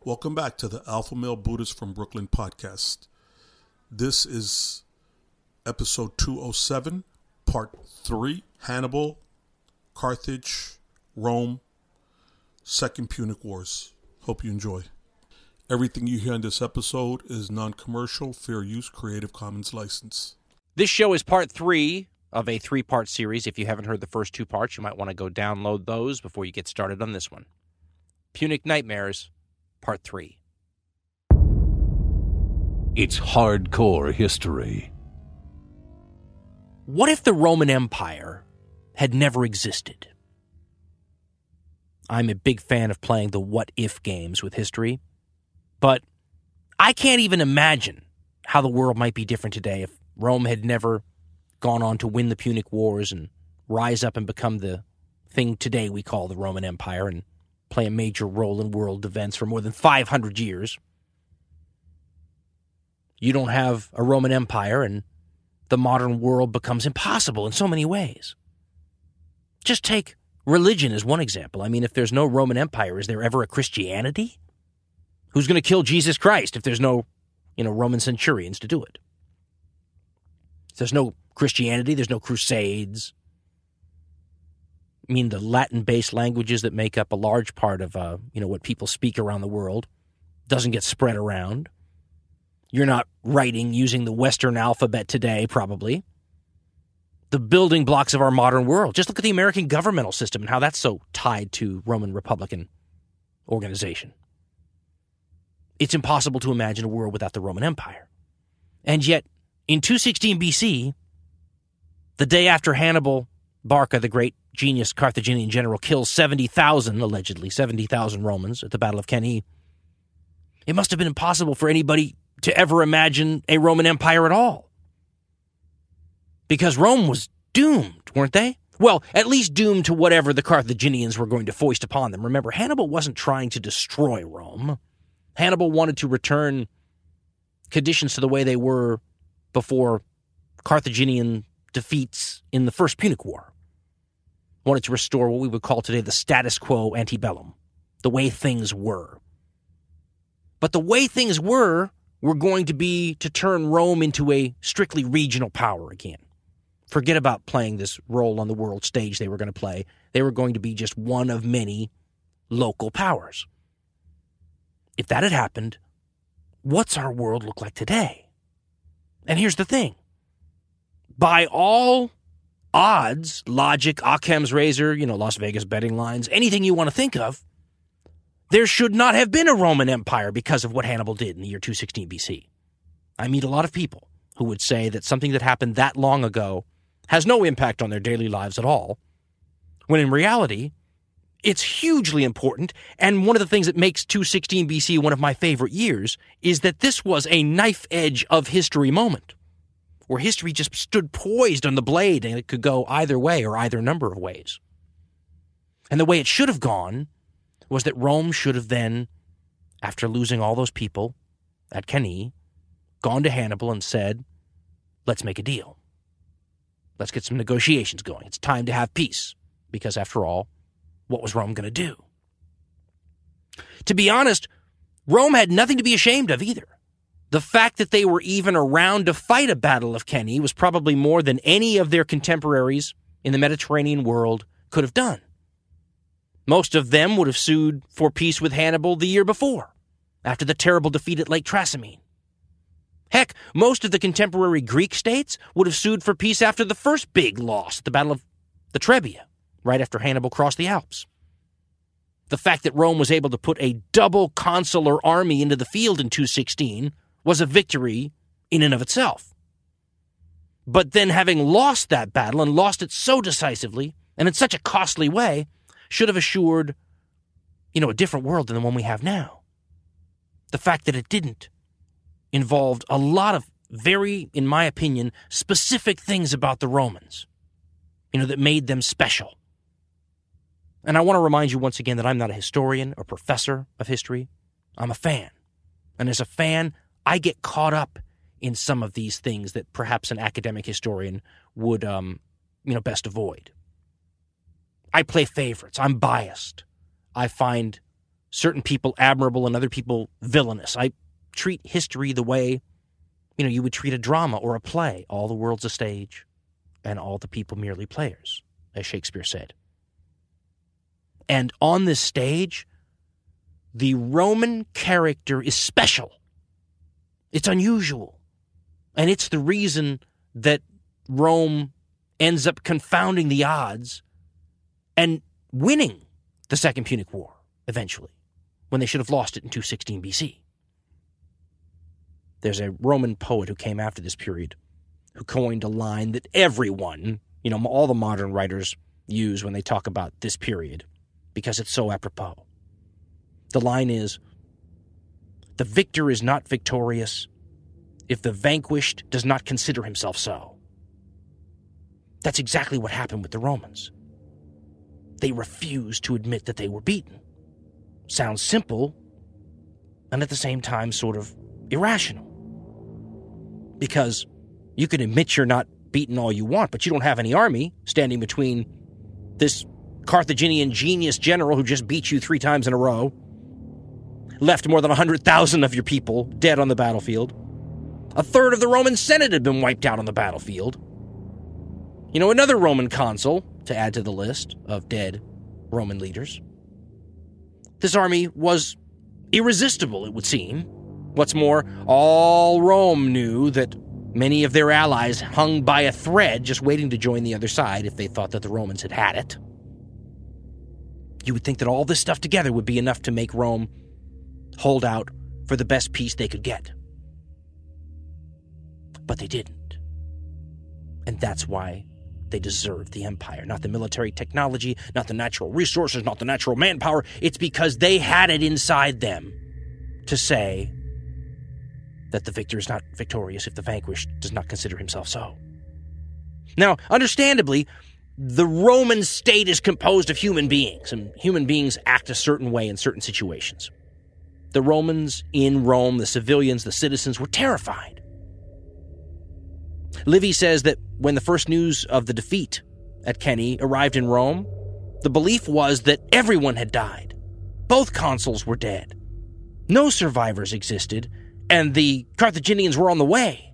Welcome back to the Alpha Male Buddhist from Brooklyn podcast. This is episode 207, part 3, Hannibal, Carthage, Rome, Second Punic Wars. Hope you enjoy. Everything you hear in this episode is non-commercial, fair use, Creative Commons license. This show is part 3 of a 3-part series. If you haven't heard the first 2 parts, you might want to go download those before you get started on this one. Punic Nightmares, Part 3. It's hardcore history. What if the Roman Empire had never existed? I'm a big fan of playing the what-if games with history, but I can't even imagine how the world might be different today if Rome had never gone on to win the Punic Wars and rise up and become the thing today we call the Roman Empire and play a major role in world events for more than 500 years. You don't have a Roman Empire, and the modern world becomes impossible in so many ways. Just take religion as one example. I mean, if there's no Roman Empire, is there ever a Christianity? Who's going to kill Jesus Christ if there's no, Roman centurions to do it? If there's no Christianity, there's no crusades. I mean, the Latin-based languages that make up a large part of, what people speak around the world doesn't get spread around. You're not writing using the Western alphabet today, probably. The building blocks of our modern world. Just look at the American governmental system and how that's so tied to Roman Republican organization. It's impossible to imagine a world without the Roman Empire. And yet, in 216 BC, the day after Hannibal Barca, the great genius Carthaginian general, kills 70,000 Romans at the Battle of Cannae, it must have been impossible for anybody to ever imagine a Roman Empire at all. Because Rome was doomed, weren't they? Well, at least doomed to whatever the Carthaginians were going to foist upon them. Remember, Hannibal wasn't trying to destroy Rome. Hannibal wanted to return conditions to the way they were before Carthaginian defeats in the First Punic War. Wanted to restore what we would call today the status quo antebellum, the way things were. But the way things were going to be to turn Rome into a strictly regional power again. Forget about playing this role on the world stage they were going to play. They were going to be just one of many local powers. If that had happened, what's our world look like today? And here's the thing. By all odds, logic, Occam's razor, Las Vegas betting lines, anything you want to think of, there should not have been a Roman Empire because of what Hannibal did in the year 216 BC. I meet a lot of people who would say that something that happened that long ago has no impact on their daily lives at all, when in reality, it's hugely important, and one of the things that makes 216 BC one of my favorite years is that this was a knife edge of history moment, where history just stood poised on the blade and it could go either way or either number of ways. And the way it should have gone was that Rome should have then, after losing all those people at Cannae, gone to Hannibal and said, let's make a deal. Let's get some negotiations going. It's time to have peace. Because after all, what was Rome going to do? To be honest, Rome had nothing to be ashamed of either. The fact that they were even around to fight a Battle of Cannae was probably more than any of their contemporaries in the Mediterranean world could have done. Most of them would have sued for peace with Hannibal the year before, after the terrible defeat at Lake Trasimene. Heck, most of the contemporary Greek states would have sued for peace after the first big loss at the Battle of the Trebia, right after Hannibal crossed the Alps. The fact that Rome was able to put a double consular army into the field in 216 was a victory in and of itself. But then having lost that battle and lost it so decisively and in such a costly way should have assured, a different world than the one we have now. The fact that it didn't involved a lot of very, in my opinion, specific things about the Romans, that made them special. And I want to remind you once again that I'm not a historian or professor of history. I'm a fan. And as a fan, I get caught up in some of these things that perhaps an academic historian would, best avoid. I play favorites. I'm biased. I find certain people admirable and other people villainous. I treat history the way, you would treat a drama or a play. All the world's a stage, and all the people merely players, as Shakespeare said. And on this stage, the Roman character is special. It's unusual. And it's the reason that Rome ends up confounding the odds and winning the Second Punic War eventually, when they should have lost it in 216 BC. There's a Roman poet who came after this period who coined a line that everyone, all the modern writers use when they talk about this period because it's so apropos. The line is, "The victor is not victorious if the vanquished does not consider himself so." That's exactly what happened with the Romans. They refused to admit that they were beaten. Sounds simple, and at the same time sort of irrational. Because you can admit you're not beaten all you want, but you don't have any army standing between this Carthaginian genius general who just beat you 3 times in a row, left more than 100,000 of your people dead on the battlefield. A third of the Roman Senate had been wiped out on the battlefield. Another Roman consul, to add to the list of dead Roman leaders. This army was irresistible, it would seem. What's more, all Rome knew that many of their allies hung by a thread just waiting to join the other side if they thought that the Romans had it. You would think that all this stuff together would be enough to make Rome hold out for the best peace they could get. But they didn't. And that's why they deserved the empire. Not the military technology, not the natural resources, not the natural manpower. It's because they had it inside them to say that the victor is not victorious if the vanquished does not consider himself so. Now, understandably, the Roman state is composed of human beings, and human beings act a certain way in certain situations. The Romans in Rome, the civilians, the citizens, were terrified. Livy says that when the first news of the defeat at Cannae arrived in Rome, the belief was that everyone had died. Both consuls were dead. No survivors existed, and the Carthaginians were on the way.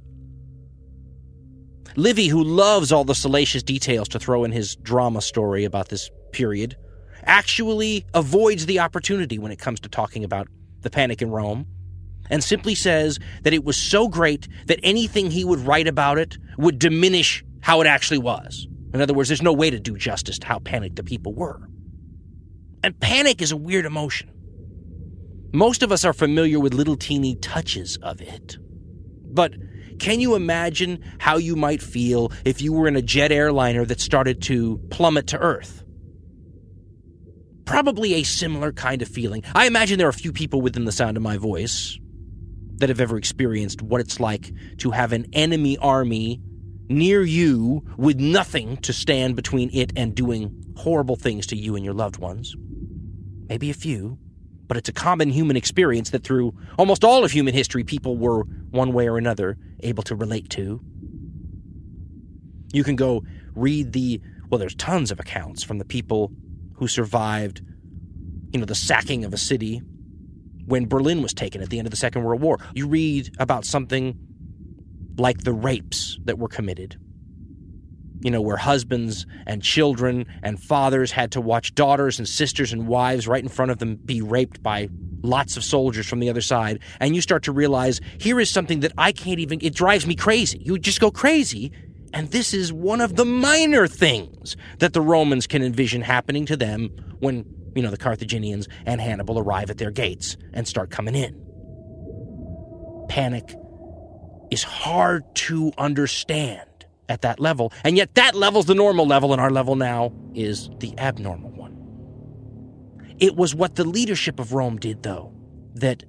Livy, who loves all the salacious details to throw in his drama story about this period, actually avoids the opportunity when it comes to talking about the panic in Rome, and simply says that it was so great that anything he would write about it would diminish how it actually was. In other words, there's no way to do justice to how panicked the people were. And panic is a weird emotion. Most of us are familiar with little teeny touches of it. But can you imagine how you might feel if you were in a jet airliner that started to plummet to Earth? Probably a similar kind of feeling. I imagine there are a few people within the sound of my voice that have ever experienced what it's like to have an enemy army near you with nothing to stand between it and doing horrible things to you and your loved ones. Maybe a few, but it's a common human experience that through almost all of human history, people were, one way or another, able to relate to. You can go read there's tons of accounts from the people who survived, the sacking of a city when Berlin was taken at the end of the Second World War. You read about something like the rapes that were committed, where husbands and children and fathers had to watch daughters and sisters and wives right in front of them be raped by lots of soldiers from the other side. And you start to realize, here is something that I can't even, it drives me crazy. You just go crazy. And this is one of the minor things that the Romans can envision happening to them when, the Carthaginians and Hannibal arrive at their gates and start coming in. Panic is hard to understand at that level, and yet that level's the normal level, and our level now is the abnormal one. It was what the leadership of Rome did, though, that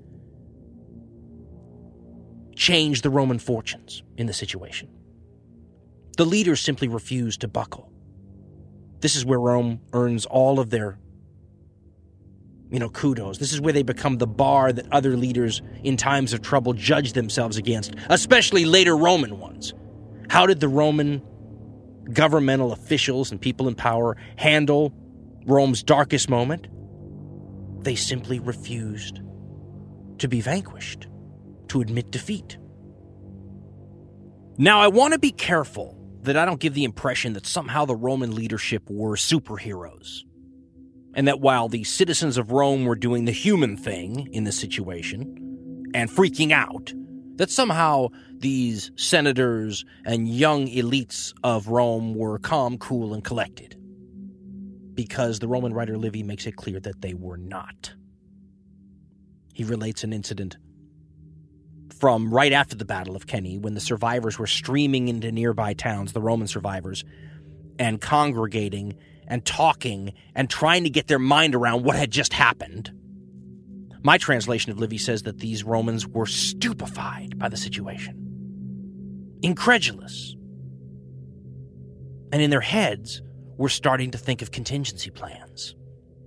changed the Roman fortunes in the situation. The leaders simply refused to buckle. This is where Rome earns all of their, kudos. This is where they become the bar that other leaders in times of trouble judge themselves against, especially later Roman ones. How did the Roman governmental officials and people in power handle Rome's darkest moment? They simply refused to be vanquished, to admit defeat. Now, I want to be careful that I don't give the impression that somehow the Roman leadership were superheroes, and that while the citizens of Rome were doing the human thing in this situation and freaking out, that somehow these senators and young elites of Rome were calm, cool, and collected. Because the Roman writer Livy makes it clear that they were not. He relates an incident from right after the Battle of Cannae, when the survivors were streaming into nearby towns, the Roman survivors, and congregating and talking and trying to get their mind around what had just happened. My translation of Livy says that these Romans were stupefied by the situation, incredulous, and in their heads were starting to think of contingency plans.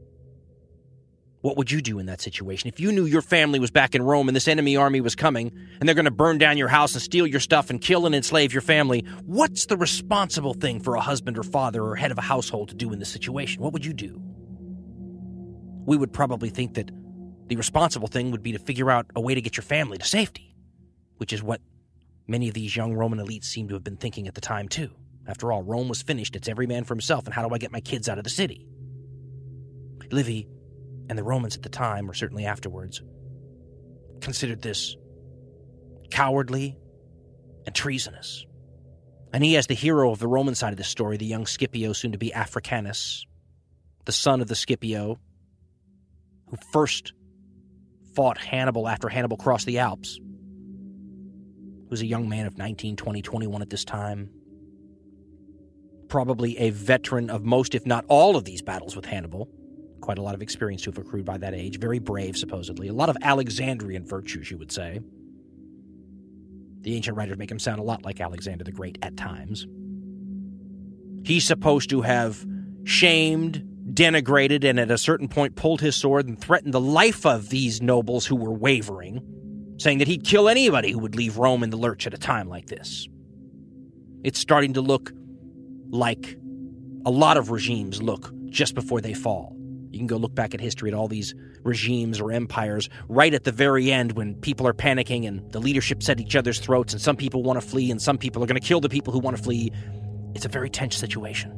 What would you do in that situation? If you knew your family was back in Rome and this enemy army was coming, and they're going to burn down your house and steal your stuff and kill and enslave your family, what's the responsible thing for a husband or father or head of a household to do in this situation? What would you do? We would probably think that the responsible thing would be to figure out a way to get your family to safety, which is what many of these young Roman elites seem to have been thinking at the time, too. After all, Rome was finished. It's every man for himself, and how do I get my kids out of the city? Livy and the Romans at the time, or certainly afterwards, considered this cowardly and treasonous. And he, as the hero of the Roman side of this story, the young Scipio, soon to be Africanus, the son of the Scipio, who first fought Hannibal after Hannibal crossed the Alps, was a young man of 19, 20, 21 at this time, probably a veteran of most, if not all, of these battles with Hannibal. Quite a lot of experience to have accrued by that age. Very brave, supposedly. A lot of Alexandrian virtues, you would say. The ancient writers make him sound a lot like Alexander the Great at times. He's supposed to have shamed, denigrated, and at a certain point pulled his sword and threatened the life of these nobles who were wavering, saying that he'd kill anybody who would leave Rome in the lurch at a time like this. It's starting to look like a lot of regimes look just before they fall. You can go look back at history at all these regimes or empires right at the very end when people are panicking and the leadership's at each other's throats and some people want to flee and some people are going to kill the people who want to flee. It's a very tense situation.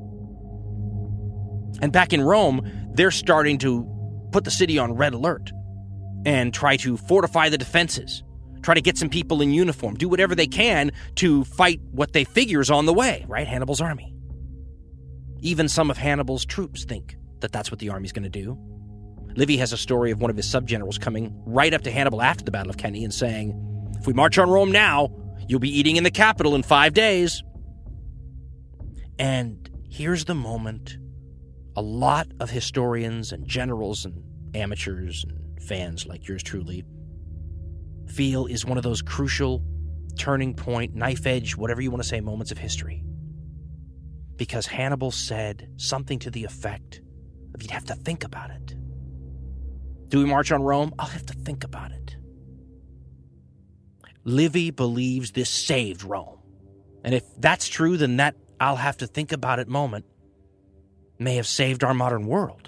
And back in Rome, they're starting to put the city on red alert and try to fortify the defenses, try to get some people in uniform, do whatever they can to fight what they figure is on the way, right? Hannibal's army. Even some of Hannibal's troops think that that's what the army's going to do. Livy has a story of one of his subgenerals coming right up to Hannibal after the Battle of Cannae and saying, if we march on Rome now, you'll be eating in the capital in 5 days. And here's the moment a lot of historians and generals and amateurs and fans like yours truly feel is one of those crucial turning point, knife edge, whatever you want to say, moments of history. Because Hannibal said something to the effect of, you'd have to think about it. Do we march on Rome? I'll have to think about it. Livy believes this saved Rome. And if that's true, then that I'll have to think about it moment may have saved our modern world.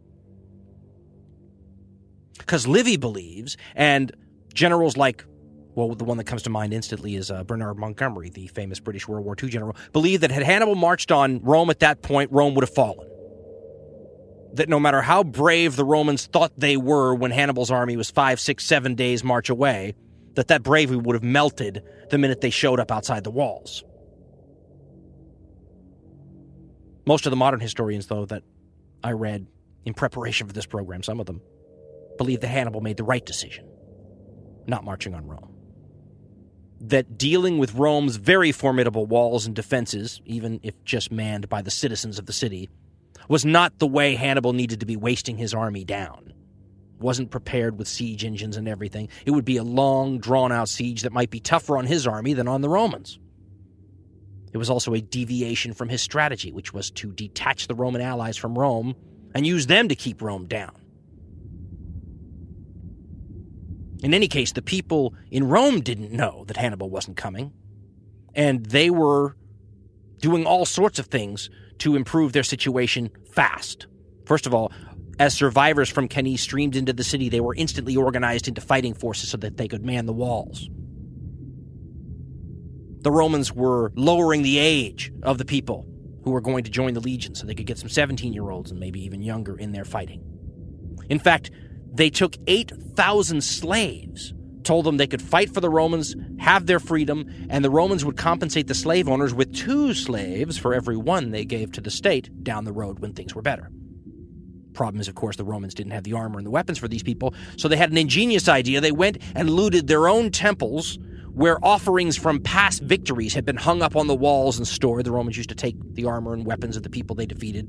Because Livy believes, and generals like, well, the one that comes to mind instantly is Bernard Montgomery, the famous British World War II general, believed that had Hannibal marched on Rome at that point, Rome would have fallen. That no matter how brave the Romans thought they were when Hannibal's army was 5, 6, 7 days march away, that bravery would have melted the minute they showed up outside the walls. Most of the modern historians, though, that I read in preparation for this program, some of them, believe that Hannibal made the right decision, not marching on Rome. That dealing with Rome's very formidable walls and defenses, even if just manned by the citizens of the city, was not the way Hannibal needed to be wasting his army down. Wasn't prepared with siege engines and everything. It would be a long, drawn-out siege that might be tougher on his army than on the Romans. It was also a deviation from his strategy, which was to detach the Roman allies from Rome and use them to keep Rome down. In any case, the people in Rome didn't know that Hannibal wasn't coming, and they were doing all sorts of things to improve their situation fast. First of all, As survivors from Cannae streamed into the city, they were instantly organized into fighting forces so that they could man the walls. The Romans were lowering the age of the people who were going to join the legion so they could get some 17-year-olds and maybe even younger in there fighting. In fact, they took 8,000 slaves, told them they could fight for the Romans, have their freedom, and the Romans would compensate the slave owners with 2 slaves for every one they gave to the state down the road when things were better. Problem is, of course, the Romans didn't have the armor and the weapons for these people, so they had an ingenious idea. They went and looted their own temples where offerings from past victories had been hung up on the walls and stored. The Romans used to take the armor and weapons of the people they defeated,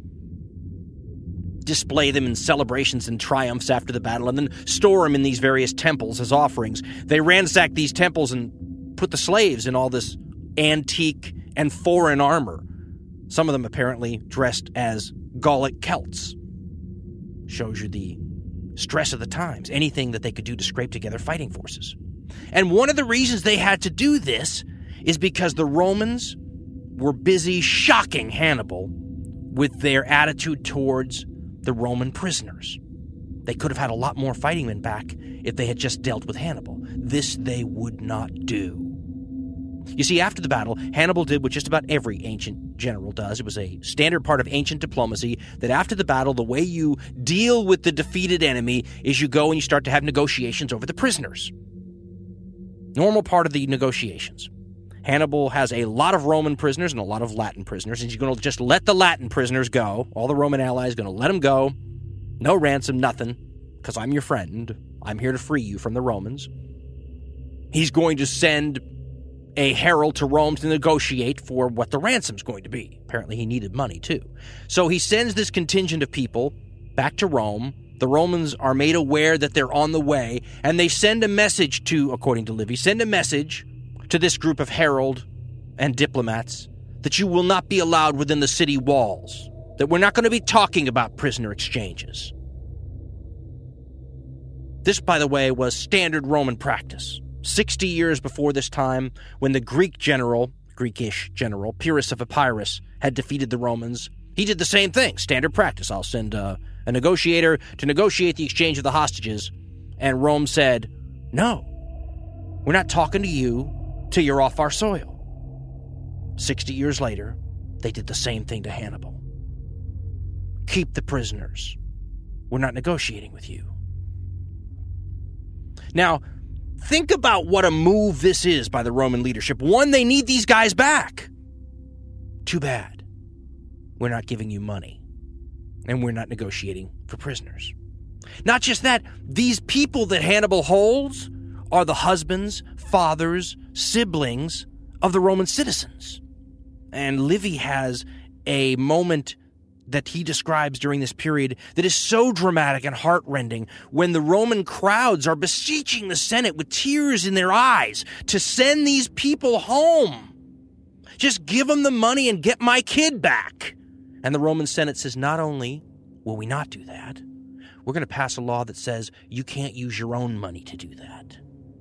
display them in celebrations and triumphs after the battle, and then store them in these various temples as offerings. They ransacked these temples and put the slaves in all this antique and foreign armor, some of them apparently dressed as Gallic Celts. Shows you the stress of the times, anything that they could do to scrape together fighting forces. And one of the reasons they had to do this is because the Romans were busy shocking Hannibal with their attitude towards the Roman prisoners. They could have had a lot more fighting men back if they had just dealt with Hannibal. This they would not do. You see, after the battle, Hannibal did what just about every ancient general does. It was a standard part of ancient diplomacy that after the battle, the way you deal with the defeated enemy is you go and you start to have negotiations over the prisoners. Normal part of the negotiations. Hannibal has a lot of Roman prisoners and a lot of Latin prisoners, and he's going to just let the Latin prisoners go. All the Roman allies are going to let them go. No ransom, nothing, because I'm your friend. I'm here to free you from the Romans. He's going to send a herald to Rome to negotiate for what the ransom's going to be. Apparently he needed money, too. So he sends this contingent of people back to Rome. The Romans are made aware that they're on the way, and they send a message to, according to Livy, send a message to this group of herald and diplomats that you will not be allowed within the city walls, that we're not going to be talking about prisoner exchanges. This, by the way, was standard Roman practice. 60 years before this time, when the Greekish general, Pyrrhus of Epirus, had defeated the Romans, he did the same thing, standard practice. I'll send a negotiator to negotiate the exchange of the hostages. And Rome said, no, we're not talking to you till you're off our soil. 60 years later, they did the same thing to Hannibal. Keep the prisoners. We're not negotiating with you. Now, think about what a move this is by the Roman leadership. One, they need these guys back. Too bad. We're not giving you money. And we're not negotiating for prisoners. Not just that, these people that Hannibal holds are the husbands, fathers, siblings of the Roman citizens. And Livy has a moment that he describes during this period that is so dramatic and heartrending when the Roman crowds are beseeching the Senate with tears in their eyes to send these people home. Just give them the money and get my kid back. And the Roman Senate says, not only will we not do that, we're going to pass a law that says you can't use your own money to do that.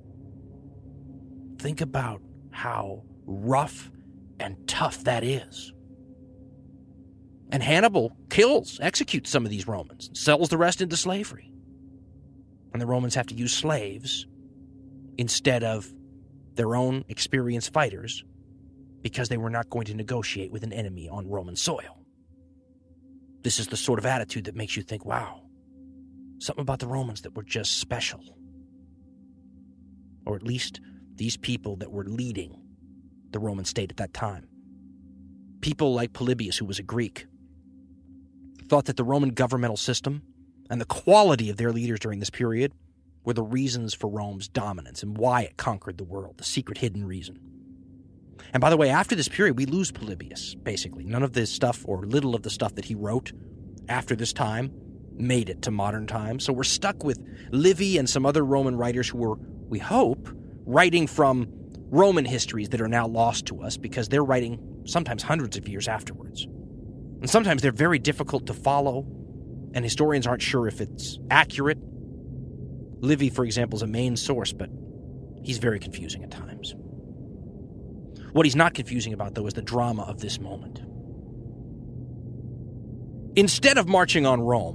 Think about how rough and tough that is. And Hannibal executes some of these Romans, sells the rest into slavery. And the Romans have to use slaves instead of their own experienced fighters because they were not going to negotiate with an enemy on Roman soil. This is the sort of attitude that makes you think, wow, something about the Romans that were just special. Or at least these people that were leading the Roman state at that time. People like Polybius, who was a Greek, thought that the Roman governmental system and the quality of their leaders during this period were the reasons for Rome's dominance and why it conquered the world, the secret hidden reason. And by the way, after this period, we lose Polybius, basically. None of this stuff, or little of the stuff that he wrote after this time, made it to modern times. So we're stuck with Livy and some other Roman writers who were, we hope, writing from Roman histories that are now lost to us because they're writing sometimes hundreds of years afterwards. And sometimes they're very difficult to follow, and historians aren't sure if it's accurate. Livy, for example, is a main source, but he's very confusing at times. What he's not confusing about, though, is the drama of this moment. Instead of marching on Rome,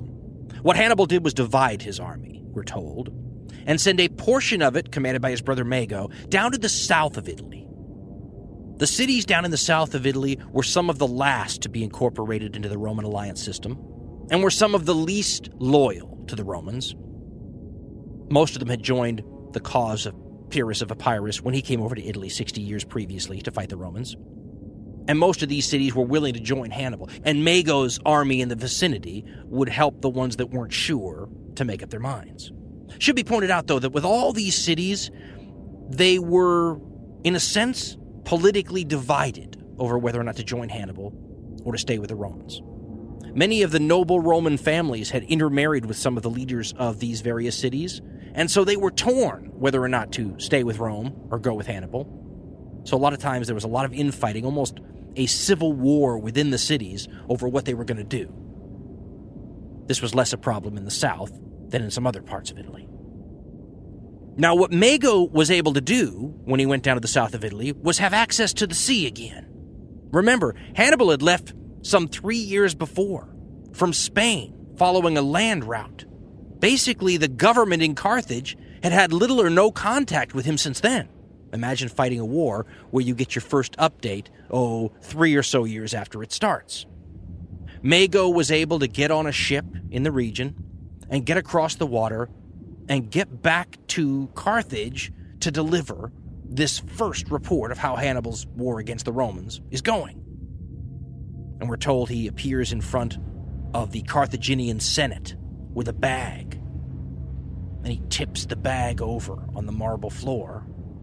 What Hannibal did was divide his army, we're told, and send a portion of it, commanded by his brother Mago, down to the south of Italy. The cities down in the south of Italy were some of the last to be incorporated into the Roman alliance system, and were some of the least loyal to the Romans. Most of them had joined the cause of Pyrrhus of Epirus when he came over to Italy 60 years previously to fight the Romans. And most of these cities were willing to join Hannibal, and Mago's army in the vicinity would help the ones that weren't sure to make up their minds. Should be pointed out, though, that with all these cities, they were, in a sense, politically divided over whether or not to join Hannibal or to stay with the Romans. Many of the noble Roman families had intermarried with some of the leaders of these various cities, and so they were torn whether or not to stay with Rome or go with Hannibal. So a lot of times there was a lot of infighting, almost a civil war within the cities over what they were going to do. This was less a problem in the south than in some other parts of Italy. Now, what Mago was able to do when he went down to the south of Italy was have access to the sea again. Remember, Hannibal had left some 3 years before from Spain following a land route. Basically, the government in Carthage had had little or no contact with him since then. Imagine fighting a war where you get your first update, 3 or so years after it starts. Mago was able to get on a ship in the region and get across the water and get back to Carthage to deliver this first report of how Hannibal's war against the Romans is going. And we're told he appears in front of the Carthaginian Senate with a bag. And he tips the bag over on the marble floor.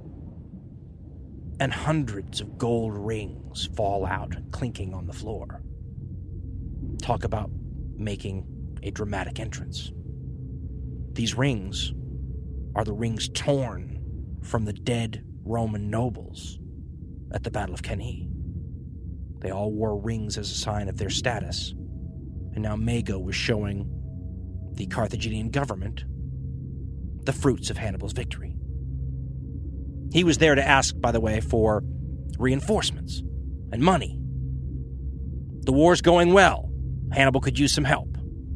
And hundreds of gold rings fall out, clinking on the floor. Talk about making a dramatic entrance. These rings are the rings torn from the dead Roman nobles at the Battle of Cannae. They all wore rings as a sign of their status, and now Mago was showing the Carthaginian government the fruits of Hannibal's victory. He was there to ask, by the way, for reinforcements and money. The war's going well. Hannibal could use some help.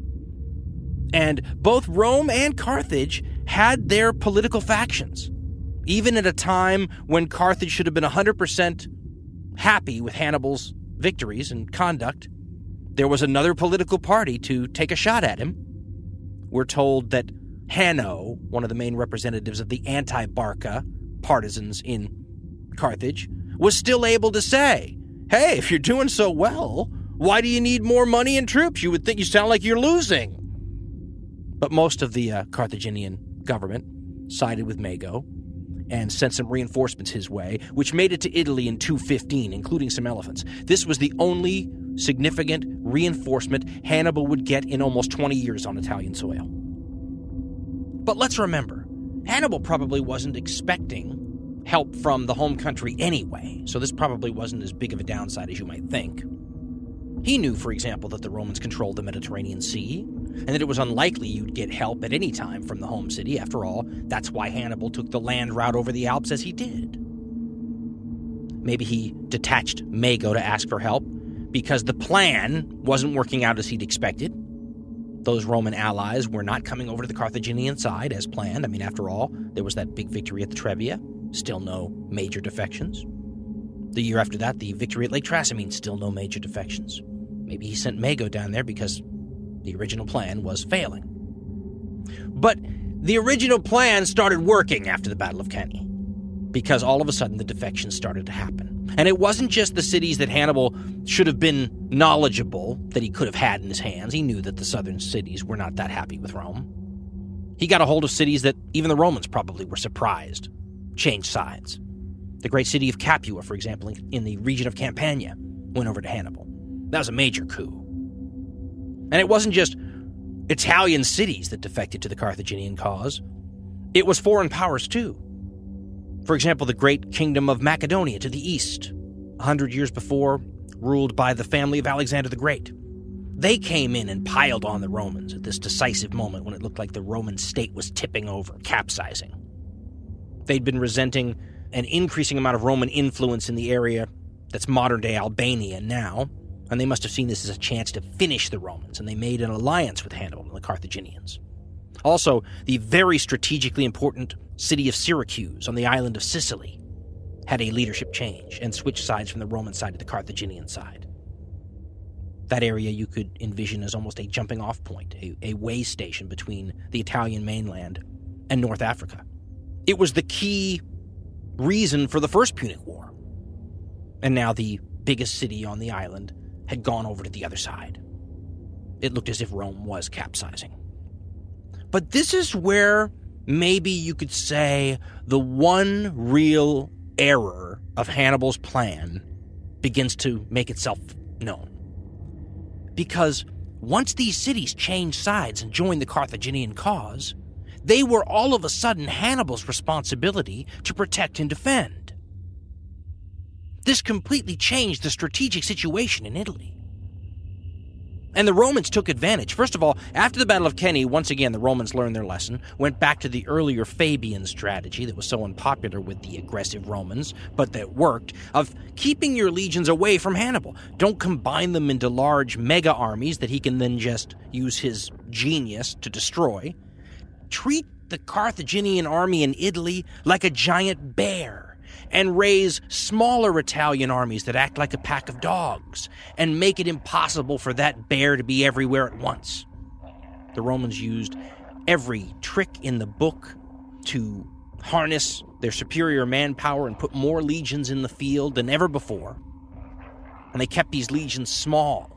And both Rome and Carthage had their political factions. Even at a time when Carthage should have been 100% happy with Hannibal's victories and conduct, there was another political party to take a shot at him. We're told that Hanno, one of the main representatives of the anti-Barca partisans in Carthage, was still able to say, hey, if you're doing so well, why do you need more money and troops? You would think you sound like you're losing. But most of the Carthaginian government sided with Mago and sent some reinforcements his way, which made it to Italy in 215, including some elephants. This was the only significant reinforcement Hannibal would get in almost 20 years on Italian soil. But let's remember, Hannibal probably wasn't expecting help from the home country anyway, so this probably wasn't as big of a downside as you might think. He knew, for example, that the Romans controlled the Mediterranean Sea, and that it was unlikely you'd get help at any time from the home city. After all, that's why Hannibal took the land route over the Alps as he did. Maybe he detached Mago to ask for help because the plan wasn't working out as he'd expected. Those Roman allies were not coming over to the Carthaginian side as planned. I mean, after all, there was that big victory at the Trebia. Still no major defections. The year after that, the victory at Lake Trasimene. Still no major defections. Maybe he sent Mago down there because the original plan was failing. But the original plan started working after the Battle of Cannae, because all of a sudden the defections started to happen. And it wasn't just the cities that Hannibal should have been knowledgeable that he could have had in his hands. He knew that the southern cities were not that happy with Rome. He got a hold of cities that even the Romans probably were surprised changed sides. The great city of Capua, for example, in the region of Campania, went over to Hannibal. That was a major coup. And it wasn't just Italian cities that defected to the Carthaginian cause. It was foreign powers, too. For example, the great kingdom of Macedonia to the east, 100 years before, ruled by the family of Alexander the Great. They came in and piled on the Romans at this decisive moment when it looked like the Roman state was tipping over, capsizing. They'd been resenting an increasing amount of Roman influence in the area that's modern-day Albania now, and they must have seen this as a chance to finish the Romans, and they made an alliance with Hannibal and the Carthaginians. Also, the very strategically important city of Syracuse on the island of Sicily had a leadership change and switched sides from the Roman side to the Carthaginian side. That area you could envision as almost a jumping-off point, a way station between the Italian mainland and North Africa. It was the key reason for the First Punic War. And now the biggest city on the island had gone over to the other side. It looked as if Rome was capsizing. But this is where maybe you could say the one real error of Hannibal's plan begins to make itself known. Because once these cities changed sides and joined the Carthaginian cause, they were all of a sudden Hannibal's responsibility to protect and defend. This completely changed the strategic situation in Italy. And the Romans took advantage. First of all, after the Battle of Cannae, once again, the Romans learned their lesson, went back to the earlier Fabian strategy that was so unpopular with the aggressive Romans, but that worked, of keeping your legions away from Hannibal. Don't combine them into large mega armies that he can then just use his genius to destroy. Treat the Carthaginian army in Italy like a giant bear, and raise smaller Italian armies that act like a pack of dogs, and make it impossible for that bear to be everywhere at once. The Romans used every trick in the book to harness their superior manpower and put more legions in the field than ever before. And they kept these legions small.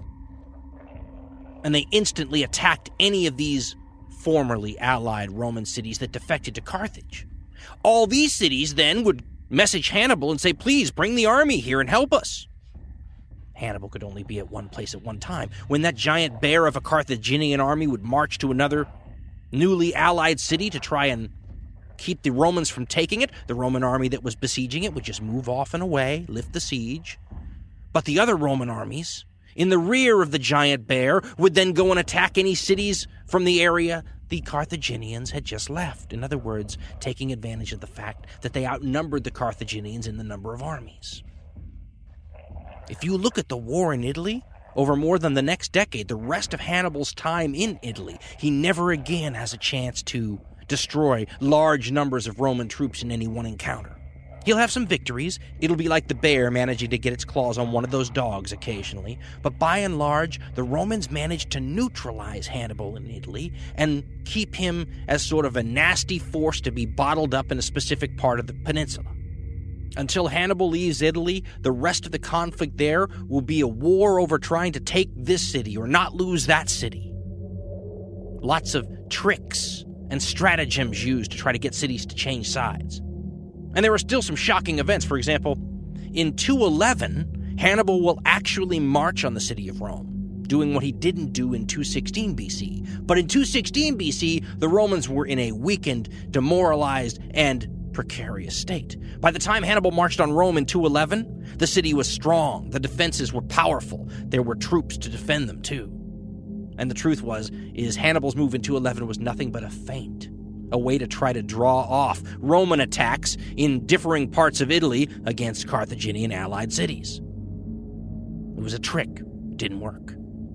And they instantly attacked any of these formerly allied Roman cities that defected to Carthage. All these cities then would message Hannibal and say, please bring the army here and help us. Hannibal could only be at one place at one time. When that giant bear of a Carthaginian army would march to another newly allied city to try and keep the Romans from taking it, the Roman army that was besieging it would just move off and away, lift the siege. But the other Roman armies, in the rear of the giant bear, would then go and attack any cities from the area the Carthaginians had just left. In other words, taking advantage of the fact that they outnumbered the Carthaginians in the number of armies. If you look at the war in Italy, over more than the next decade, the rest of Hannibal's time in Italy, he never again has a chance to destroy large numbers of Roman troops in any one encounter. He'll have some victories. It'll be like the bear managing to get its claws on one of those dogs occasionally. But by and large, the Romans managed to neutralize Hannibal in Italy and keep him as sort of a nasty force to be bottled up in a specific part of the peninsula. Until Hannibal leaves Italy, the rest of the conflict there will be a war over trying to take this city or not lose that city. Lots of tricks and stratagems used to try to get cities to change sides. And there are still some shocking events. For example, in 211, Hannibal will actually march on the city of Rome, doing what he didn't do in 216 BC. But in 216 BC, the Romans were in a weakened, demoralized, and precarious state. By the time Hannibal marched on Rome in 211, the city was strong, the defenses were powerful, there were troops to defend them too. And the truth is Hannibal's move in 211 was nothing but a feint. A way to try to draw off Roman attacks in differing parts of Italy against Carthaginian allied cities. It was a trick. It didn't work.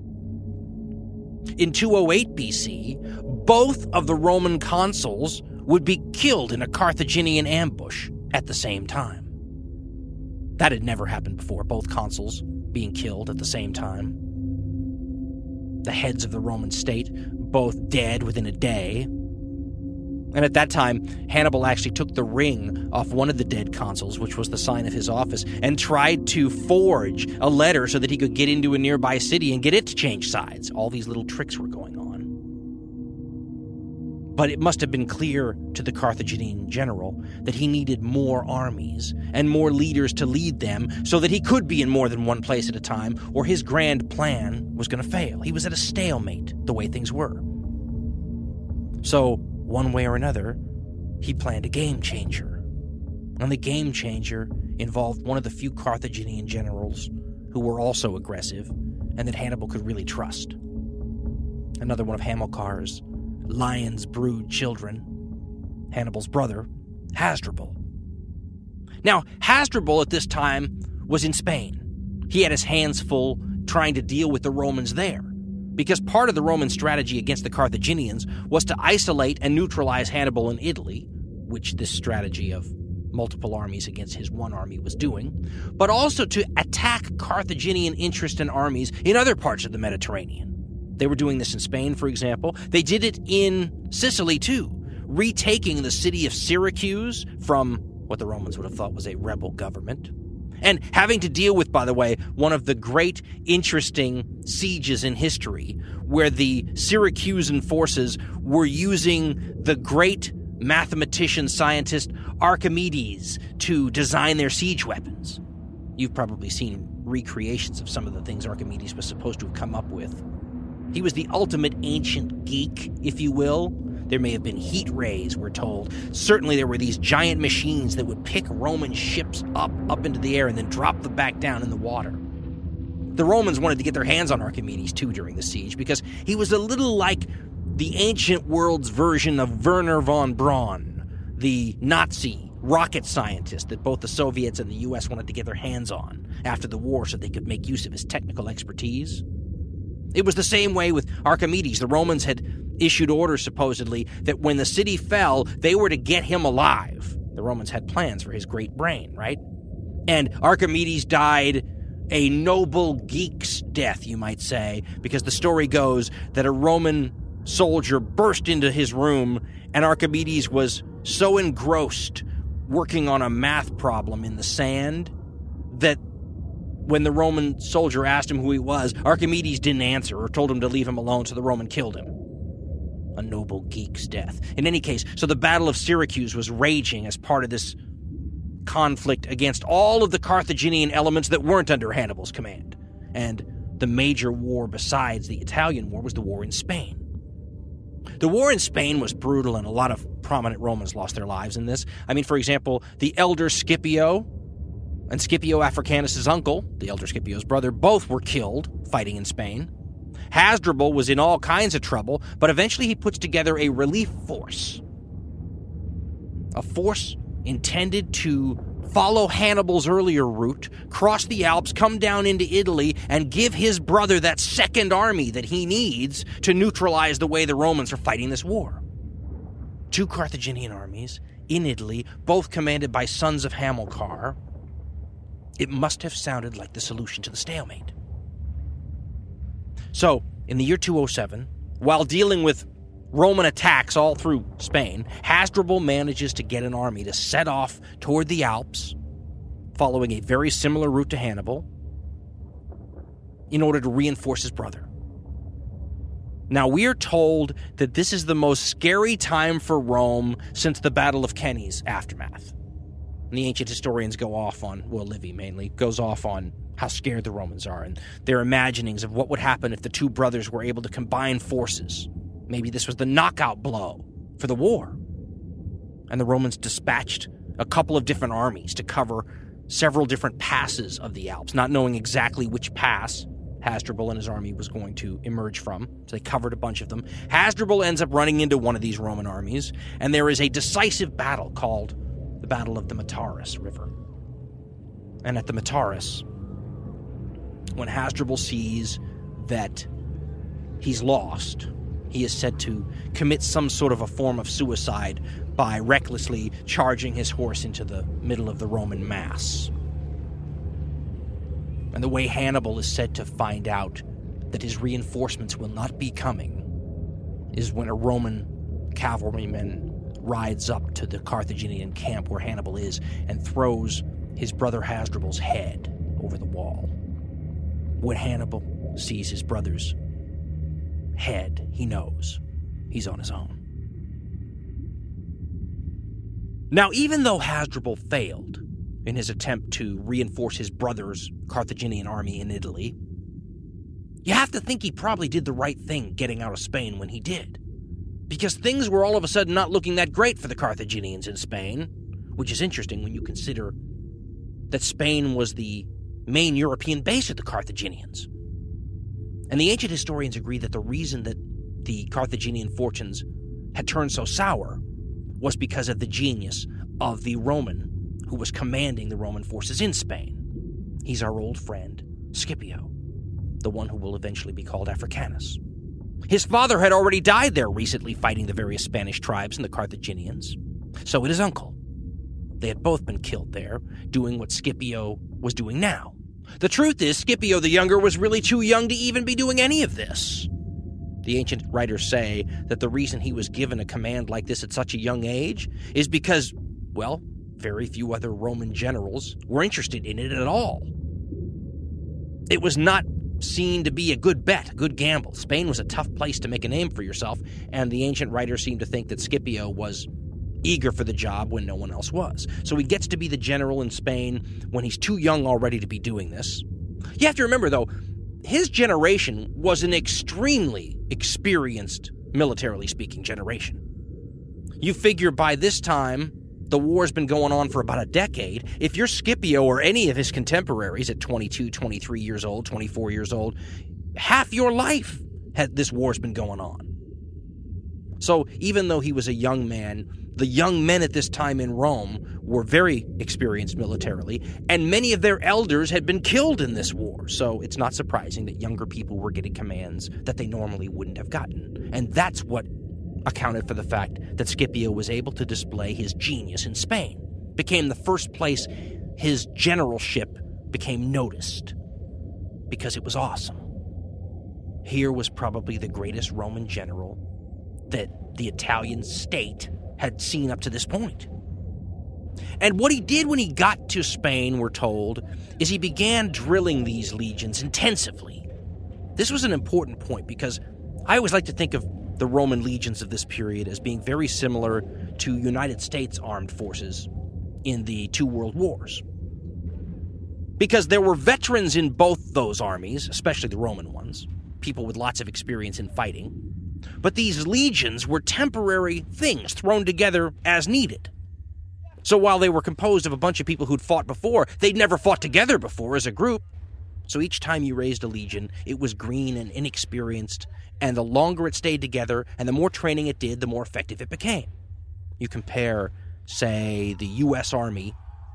In 208 BC, both of the Roman consuls would be killed in a Carthaginian ambush at the same time. That had never happened before, both consuls being killed at the same time. The heads of the Roman state, both dead within a day. And at that time, Hannibal actually took the ring off one of the dead consuls, which was the sign of his office, and tried to forge a letter so that he could get into a nearby city and get it to change sides. All these little tricks were going on. But it must have been clear to the Carthaginian general that he needed more armies and more leaders to lead them so that he could be in more than one place at a time, or his grand plan was going to fail. He was at a stalemate, the way things were. So, one way or another, he planned a game changer. And the game changer involved one of the few Carthaginian generals who were also aggressive and that Hannibal could really trust. Another one of Hamilcar's lion's brood children, Hannibal's brother, Hasdrubal. Now, Hasdrubal at this time was in Spain. He had his hands full trying to deal with the Romans there. Because part of the Roman strategy against the Carthaginians was to isolate and neutralize Hannibal in Italy, which this strategy of multiple armies against his one army was doing, but also to attack Carthaginian interest and armies in other parts of the Mediterranean. They were doing this in Spain, for example. They did it in Sicily, too, retaking the city of Syracuse from what the Romans would have thought was a rebel government, and having to deal with, by the way, one of the great, interesting sieges in history, where the Syracusan forces were using the great mathematician, scientist Archimedes to design their siege weapons. You've probably seen recreations of some of the things Archimedes was supposed to have come up with. He was the ultimate ancient geek, if you will. There may have been heat rays, we're told. Certainly there were these giant machines that would pick Roman ships up into the air and then drop them back down in the water. The Romans wanted to get their hands on Archimedes, too, during the siege, because he was a little like the ancient world's version of Wernher von Braun, the Nazi rocket scientist that both the Soviets and the U.S. wanted to get their hands on after the war so they could make use of his technical expertise. It was the same way with Archimedes. The Romans had issued orders, supposedly, that when the city fell, they were to get him alive. The Romans had plans for his great brain, right? And Archimedes died a noble geek's death, you might say, because the story goes that a Roman soldier burst into his room, and Archimedes was so engrossed working on a math problem in the sand that when the Roman soldier asked him who he was, Archimedes didn't answer or told him to leave him alone, so the Roman killed him. A noble geek's death. In any case, so the Battle of Syracuse was raging as part of this conflict against all of the Carthaginian elements that weren't under Hannibal's command. And the major war besides the Italian war was the war in Spain. The war in Spain was brutal, and a lot of prominent Romans lost their lives in this. I mean, for example, the elder Scipio and Scipio Africanus' uncle, the elder Scipio's brother, both were killed fighting in Spain. Hasdrubal was in all kinds of trouble, but eventually he puts together a relief force. A force intended to follow Hannibal's earlier route, cross the Alps, come down into Italy, and give his brother that second army that he needs to neutralize the way the Romans are fighting this war. 2 Carthaginian armies in Italy, both commanded by sons of Hamilcar. It must have sounded like the solution to the stalemate. So, in the year 207, while dealing with Roman attacks all through Spain, Hasdrubal manages to get an army to set off toward the Alps, following a very similar route to Hannibal, in order to reinforce his brother. Now, we're told that this is the most scary time for Rome since the Battle of Cannae's aftermath. And the ancient historians go off on, well, Livy mainly, goes off on how scared the Romans are and their imaginings of what would happen if the 2 brothers were able to combine forces. Maybe this was the knockout blow for the war. And the Romans dispatched a couple of different armies to cover several different passes of the Alps, not knowing exactly which pass Hasdrubal and his army was going to emerge from. So they covered a bunch of them. Hasdrubal ends up running into one of these Roman armies, and there is a decisive battle called the Battle of the Metaurus River. And at the Metaurus, when Hasdrubal sees that he's lost, he is said to commit some sort of a form of suicide by recklessly charging his horse into the middle of the Roman mass. And the way Hannibal is said to find out that his reinforcements will not be coming is when a Roman cavalryman rides up to the Carthaginian camp where Hannibal is and throws his brother Hasdrubal's head over the wall. When Hannibal sees his brother's head, he knows he's on his own. Now, even though Hasdrubal failed in his attempt to reinforce his brother's Carthaginian army in Italy, you have to think he probably did the right thing getting out of Spain when he did. Because things were all of a sudden not looking that great for the Carthaginians in Spain, which is interesting when you consider that Spain was the main European base of the Carthaginians. And the ancient historians agree that the reason that the Carthaginian fortunes had turned so sour was because of the genius of the Roman who was commanding the Roman forces in Spain. He's our old friend, Scipio. the one who will eventually be called Africanus. His father had already died there recently fighting the various Spanish tribes and the Carthaginians. So had his uncle. They had both been killed there, doing what Scipio was doing now. The truth is, Scipio the Younger was really too young to even be doing any of this. The ancient writers say that the reason he was given a command like this at such a young age is because, well, very few other Roman generals were interested in it at all. It was not seen to be a good bet, a good gamble. Spain was a tough place to make a name for yourself, and the ancient writers seem to think that Scipio was eager for the job when no one else was. So he gets to be the general in Spain when he's too young already to be doing this. You have to remember, though, his generation was an extremely experienced, militarily speaking, generation. You figure by this time, the war's been going on for about a decade. If you're Scipio or any of his contemporaries at 22, 23 years old, 24 years old, half your life this war's been going on. So even though he was a young man, the young men at this time in Rome were very experienced militarily, and many of their elders had been killed in this war. So it's not surprising that younger people were getting commands that they normally wouldn't have gotten. And that's what accounted for the fact that Scipio was able to display his genius in Spain. Became the first place his generalship became noticed, because it was awesome. Here was probably the greatest Roman general that the Italian state had seen up to this point. And what he did when he got to Spain, we're told, is he began drilling these legions intensively. This was an important point because I always like to think of the Roman legions of this period as being very similar to United States armed forces in the two world wars. Because there were veterans in both those armies, especially the Roman ones, people with lots of experience in fighting. But these legions were temporary things thrown together as needed. So while they were composed of a bunch of people who'd fought before, they'd never fought together before as a group. So each time you raised a legion, it was green and inexperienced, and the longer it stayed together and the more training it did, the more effective it became. You compare, say, the U.S. Army,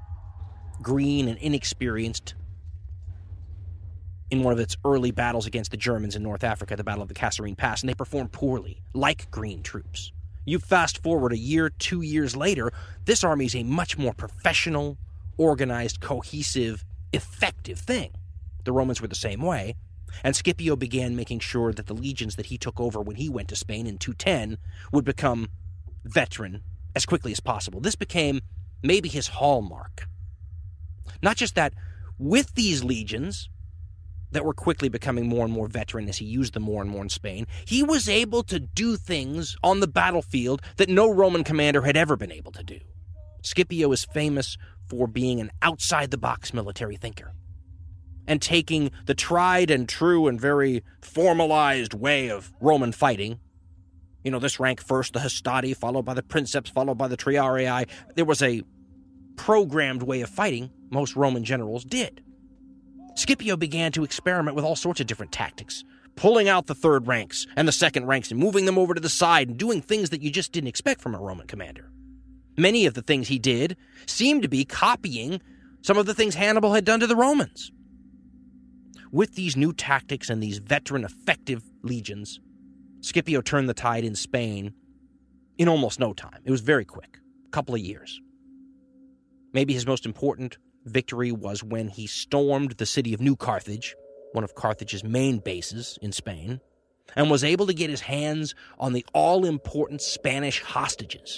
green and inexperienced, in one of its early battles against the Germans in North Africa, the Battle of the Kasserine Pass, and they performed poorly, like green troops. You fast forward a year, 2 years later, this army is a much more professional, organized, cohesive, effective thing. The Romans were the same way, and Scipio began making sure that the legions that he took over when he went to Spain in 210 would become veteran as quickly as possible. This became maybe his hallmark. Not just that, with these legions that were quickly becoming more and more veteran as he used them more and more in Spain, he was able to do things on the battlefield that no Roman commander had ever been able to do. Scipio is famous for being an outside-the-box military thinker and taking the tried and true and very formalized way of Roman fighting. You know, this rank first, the Hastati, followed by the Princeps, followed by the Triarii. There was a programmed way of fighting most Roman generals did. Scipio began to experiment with all sorts of different tactics, pulling out the third ranks and the second ranks and moving them over to the side and doing things that you just didn't expect from a Roman commander. Many of the things he did seemed to be copying some of the things Hannibal had done to the Romans. With these new tactics and these veteran effective legions, Scipio turned the tide in Spain in almost no time. It was very quick, a couple of years. Maybe his most important victory was when he stormed the city of New Carthage, one of Carthage's main bases in Spain, and was able to get his hands on the all-important Spanish hostages.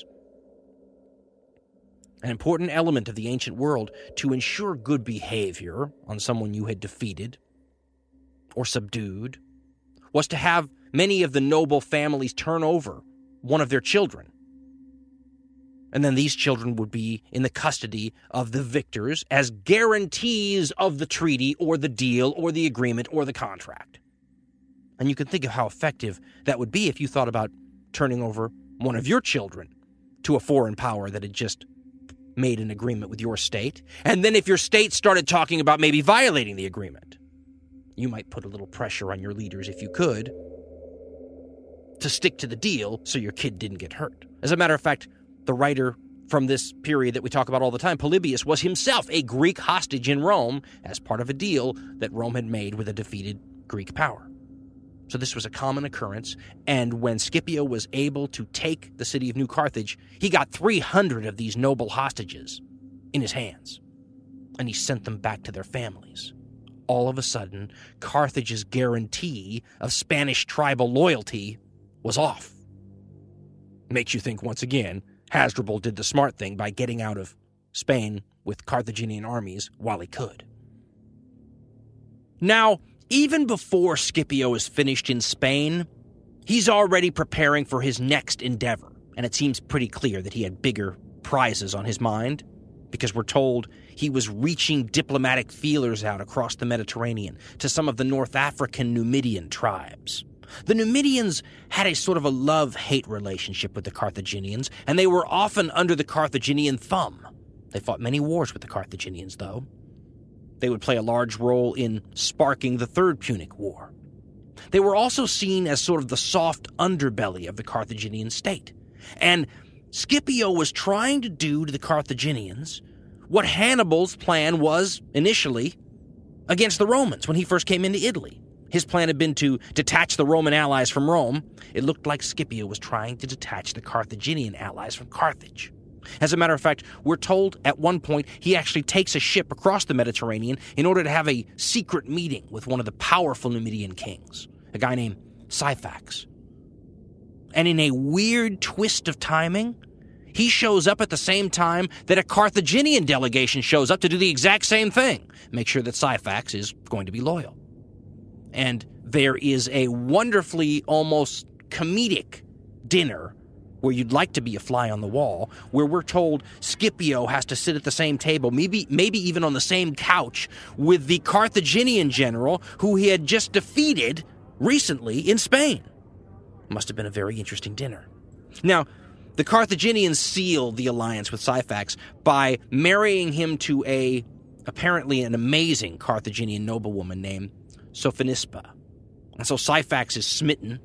An important element of the ancient world to ensure good behavior on someone you had defeated or subdued was to have many of the noble families turn over one of their children. And then these children would be in the custody of the victors as guarantees of the treaty or the deal or the agreement or the contract. And you can think of how effective that would be if you thought about turning over one of your children to a foreign power that had just made an agreement with your state. And then if your state started talking about maybe violating the agreement, you might put a little pressure on your leaders, if you could, to stick to the deal so your kid didn't get hurt. As a matter of fact, the writer from this period that we talk about all the time, Polybius, was himself a Greek hostage in Rome as part of a deal that Rome had made with a defeated Greek power. So this was a common occurrence, and when Scipio was able to take the city of New Carthage, he got 300 of these noble hostages in his hands, and he sent them back to their families. All of a sudden, Carthage's guarantee of Spanish tribal loyalty was off. Makes you think, once again, Hasdrubal did the smart thing by getting out of Spain with Carthaginian armies while he could. Now, even before Scipio is finished in Spain, he's already preparing for his next endeavor, and it seems pretty clear that he had bigger prizes on his mind, because we're told he was reaching diplomatic feelers out across the Mediterranean to some of the North African Numidian tribes. The Numidians had a sort of a love-hate relationship with the Carthaginians, and they were often under the Carthaginian thumb. They fought many wars with the Carthaginians, though. They would play a large role in sparking the Third Punic War. They were also seen as sort of the soft underbelly of the Carthaginian state. And Scipio was trying to do to the Carthaginians what Hannibal's plan was initially against the Romans when he first came into Italy. His plan had been to detach the Roman allies from Rome. It looked like Scipio was trying to detach the Carthaginian allies from Carthage. As a matter of fact, we're told at one point he actually takes a ship across the Mediterranean in order to have a secret meeting with one of the powerful Numidian kings, a guy named Syphax. And in a weird twist of timing, he shows up at the same time that a Carthaginian delegation shows up to do the exact same thing, make sure that Syphax is going to be loyal. And there is a wonderfully almost comedic dinner where you'd like to be a fly on the wall, where we're told Scipio has to sit at the same table, maybe even on the same couch, with the Carthaginian general who he had just defeated recently in Spain. Must have been a very interesting dinner. Now, the Carthaginians sealed the alliance with Syphax by marrying him to apparently an amazing Carthaginian noblewoman named Sophonisba. And so Syphax is smitten,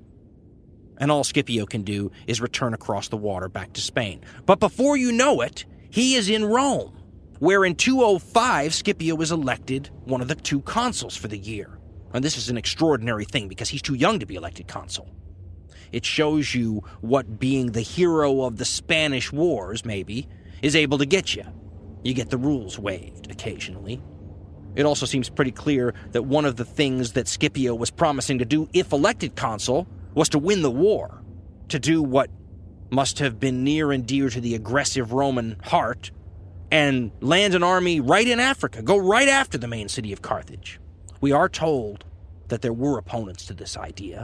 and all Scipio can do is return across the water back to Spain. But before you know it, he is in Rome, where in 205 Scipio is elected one of the 2 consuls for the year. And this is an extraordinary thing because he's too young to be elected consul. It shows you what being the hero of the Spanish Wars, maybe, is able to get you. You get the rules waived occasionally. It also seems pretty clear that one of the things that Scipio was promising to do if elected consul was to win the war, to do what must have been near and dear to the aggressive Roman heart, and land an army right in Africa, go right after the main city of Carthage. We are told that there were opponents to this idea.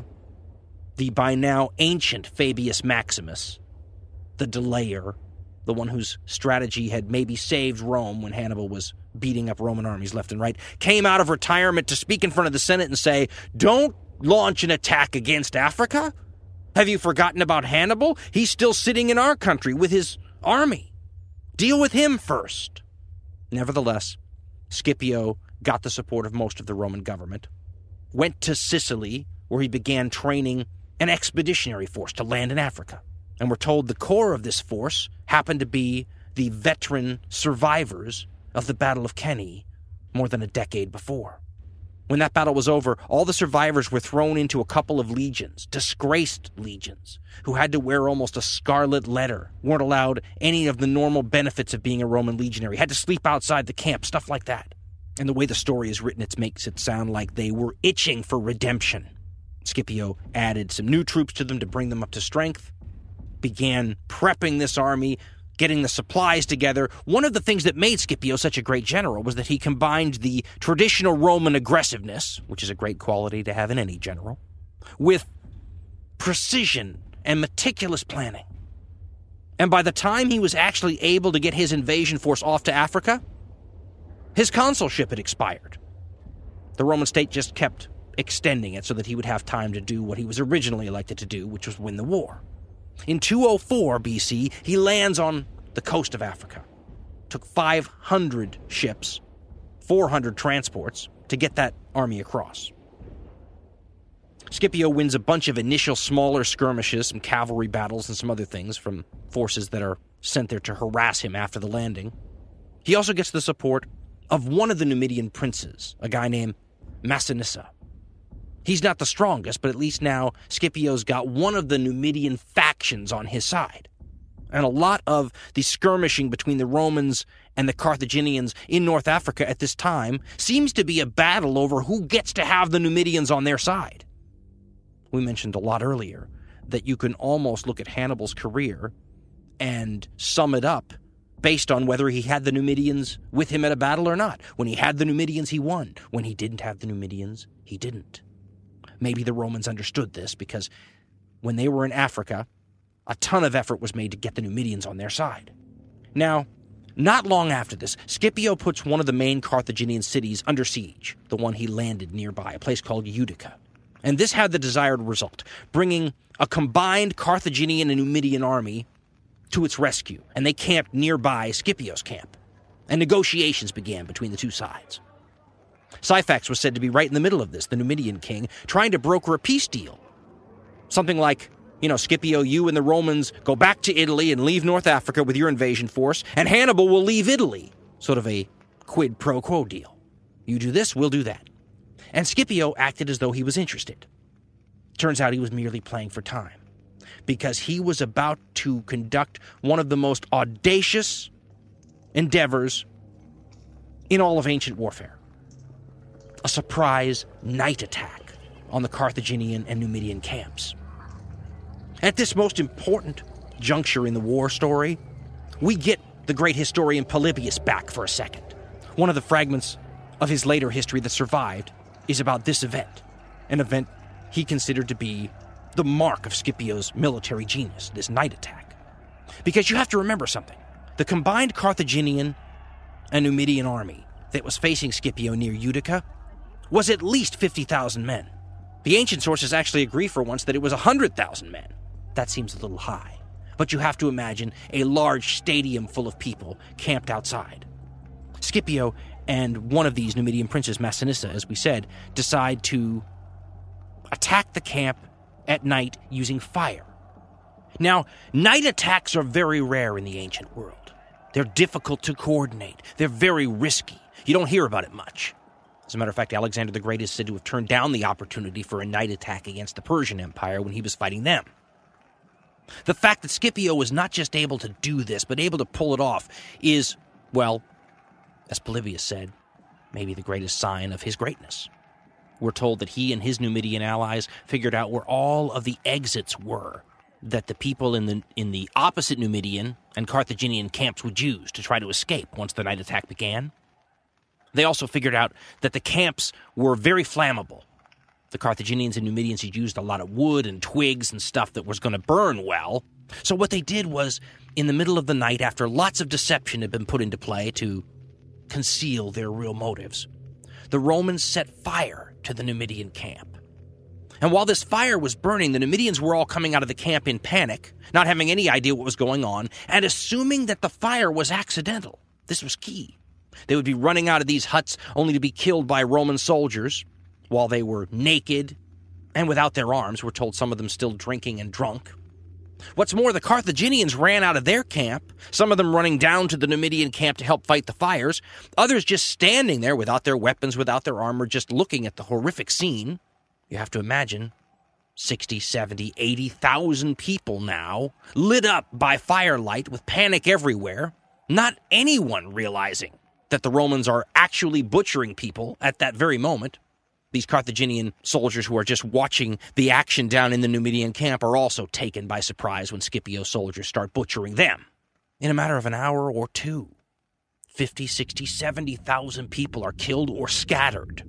The by now ancient Fabius Maximus, the delayer, the one whose strategy had maybe saved Rome when Hannibal was beating up Roman armies left and right, came out of retirement to speak in front of the Senate and say, "Don't launch an attack against Africa? Have you forgotten about Hannibal? He's still sitting in our country with his army. Deal with him first." Nevertheless, Scipio got the support of most of the Roman government, went to Sicily, where he began training an expeditionary force to land in Africa. And we're told the core of this force happened to be the veteran survivors of the Battle of Cannae more than a decade before. When that battle was over, all the survivors were thrown into a couple of legions, disgraced legions, who had to wear almost a scarlet letter, weren't allowed any of the normal benefits of being a Roman legionary, had to sleep outside the camp, stuff like that. And the way the story is written, it makes it sound like they were itching for redemption. Scipio added some new troops to them to bring them up to strength, began prepping this army, getting the supplies together. One of the things that made Scipio such a great general was that he combined the traditional Roman aggressiveness, which is a great quality to have in any general, with precision and meticulous planning. And by the time he was actually able to get his invasion force off to Africa, his consulship had expired. The Roman state just kept extending it so that he would have time to do what he was originally elected to do, which was win the war. In 204 BC, he lands on the coast of Africa. Took 500 ships, 400 transports to get that army across. Scipio wins a bunch of initial smaller skirmishes, some cavalry battles and some other things from forces that are sent there to harass him after the landing. He also gets the support of one of the Numidian princes, a guy named Massinissa. He's not the strongest, but at least now Scipio's got one of the Numidian factions on his side. And a lot of the skirmishing between the Romans and the Carthaginians in North Africa at this time seems to be a battle over who gets to have the Numidians on their side. We mentioned a lot earlier that you can almost look at Hannibal's career and sum it up based on whether he had the Numidians with him at a battle or not. When he had the Numidians, he won. When he didn't have the Numidians, he didn't. Maybe the Romans understood this because when they were in Africa, a ton of effort was made to get the Numidians on their side. Now, not long after this, Scipio puts one of the main Carthaginian cities under siege, the one he landed nearby, a place called Utica. And this had the desired result, bringing a combined Carthaginian and Numidian army to its rescue, and they camped nearby Scipio's camp. And negotiations began between the two sides. Syphax was said to be right in the middle of this, the Numidian king, trying to broker a peace deal. Something like, Scipio, you and the Romans go back to Italy and leave North Africa with your invasion force, and Hannibal will leave Italy. Sort of a quid pro quo deal. You do this, we'll do that. And Scipio acted as though he was interested. Turns out he was merely playing for time, because he was about to conduct one of the most audacious endeavors in all of ancient warfare. A surprise night attack on the Carthaginian and Numidian camps. At this most important juncture in the war story, we get the great historian Polybius back for a second. One of the fragments of his later history that survived is about this event, an event he considered to be the mark of Scipio's military genius, this night attack. Because you have to remember something. The combined Carthaginian and Numidian army that was facing Scipio near Utica was at least 50,000 men. The ancient sources actually agree for once that it was 100,000 men. That seems a little high. But you have to imagine a large stadium full of people camped outside. Scipio and one of these Numidian princes, Massinissa, as we said, decide to attack the camp at night using fire. Now, night attacks are very rare in the ancient world. They're difficult to coordinate. They're very risky. You don't hear about it much. As a matter of fact, Alexander the Great is said to have turned down the opportunity for a night attack against the Persian Empire when he was fighting them. The fact that Scipio was not just able to do this, but able to pull it off is, well, as Polybius said, maybe the greatest sign of his greatness. We're told that he and his Numidian allies figured out where all of the exits were that the people in the opposite Numidian and Carthaginian camps would use to try to escape once the night attack began. They also figured out that the camps were very flammable. The Carthaginians and Numidians had used a lot of wood and twigs and stuff that was going to burn well. So what they did was, in the middle of the night, after lots of deception had been put into play to conceal their real motives, the Romans set fire to the Numidian camp. And while this fire was burning, the Numidians were all coming out of the camp in panic, not having any idea what was going on, and assuming that the fire was accidental. This was key. They would be running out of these huts only to be killed by Roman soldiers while they were naked and without their arms. We're told some of them still drinking and drunk. What's more, the Carthaginians ran out of their camp, some of them running down to the Numidian camp to help fight the fires, others just standing there without their weapons, without their armor, just looking at the horrific scene. You have to imagine 60, 70, 80,000 people now, lit up by firelight with panic everywhere, not anyone realizing that the Romans are actually butchering people at that very moment. These Carthaginian soldiers who are just watching the action down in the Numidian camp are also taken by surprise when Scipio's soldiers start butchering them. In a matter of an hour or two, 50, 60, 70,000 people are killed or scattered.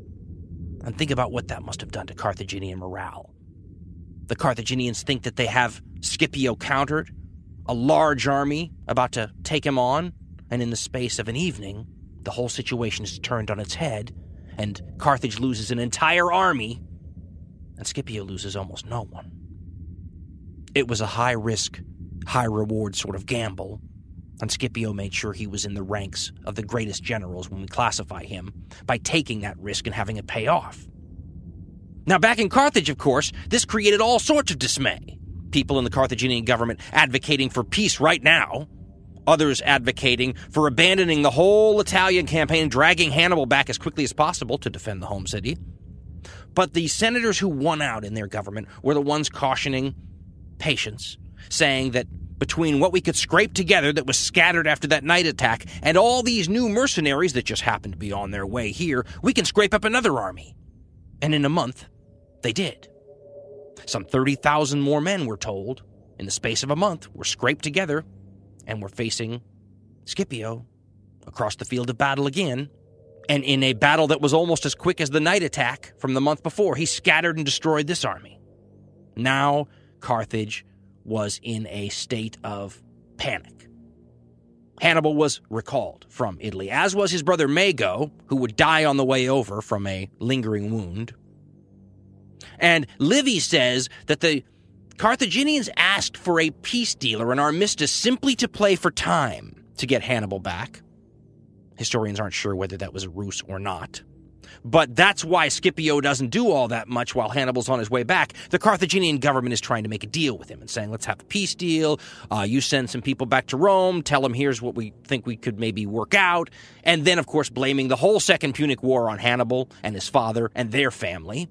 And think about what that must have done to Carthaginian morale. The Carthaginians think that they have Scipio countered, a large army about to take him on, and in the space of an evening, the whole situation is turned on its head, and Carthage loses an entire army, and Scipio loses almost no one. It was a high-risk, high-reward sort of gamble, and Scipio made sure he was in the ranks of the greatest generals when we classify him by taking that risk and having it pay off. Now, back in Carthage, of course, this created all sorts of dismay. People in the Carthaginian government advocating for peace right now, others advocating for abandoning the whole Italian campaign, dragging Hannibal back as quickly as possible to defend the home city. But the senators who won out in their government were the ones cautioning patience, saying that between what we could scrape together that was scattered after that night attack and all these new mercenaries that just happened to be on their way here, we can scrape up another army. And in a month, they did. Some 30,000 more men, we're told, in the space of a month, were scraped together and were facing Scipio across the field of battle again. And in a battle that was almost as quick as the night attack from the month before, he scattered and destroyed this army. Now, Carthage was in a state of panic. Hannibal was recalled from Italy, as was his brother Mago, who would die on the way over from a lingering wound. And Livy says that the Carthaginians asked for a peace deal or an armistice simply to play for time to get Hannibal back. Historians aren't sure whether that was a ruse or not. But that's why Scipio doesn't do all that much while Hannibal's on his way back. The Carthaginian government is trying to make a deal with him and saying, let's have a peace deal. You send some people back to Rome. Tell them here's what we think we could maybe work out. And then, of course, blaming the whole Second Punic War on Hannibal and his father and their family.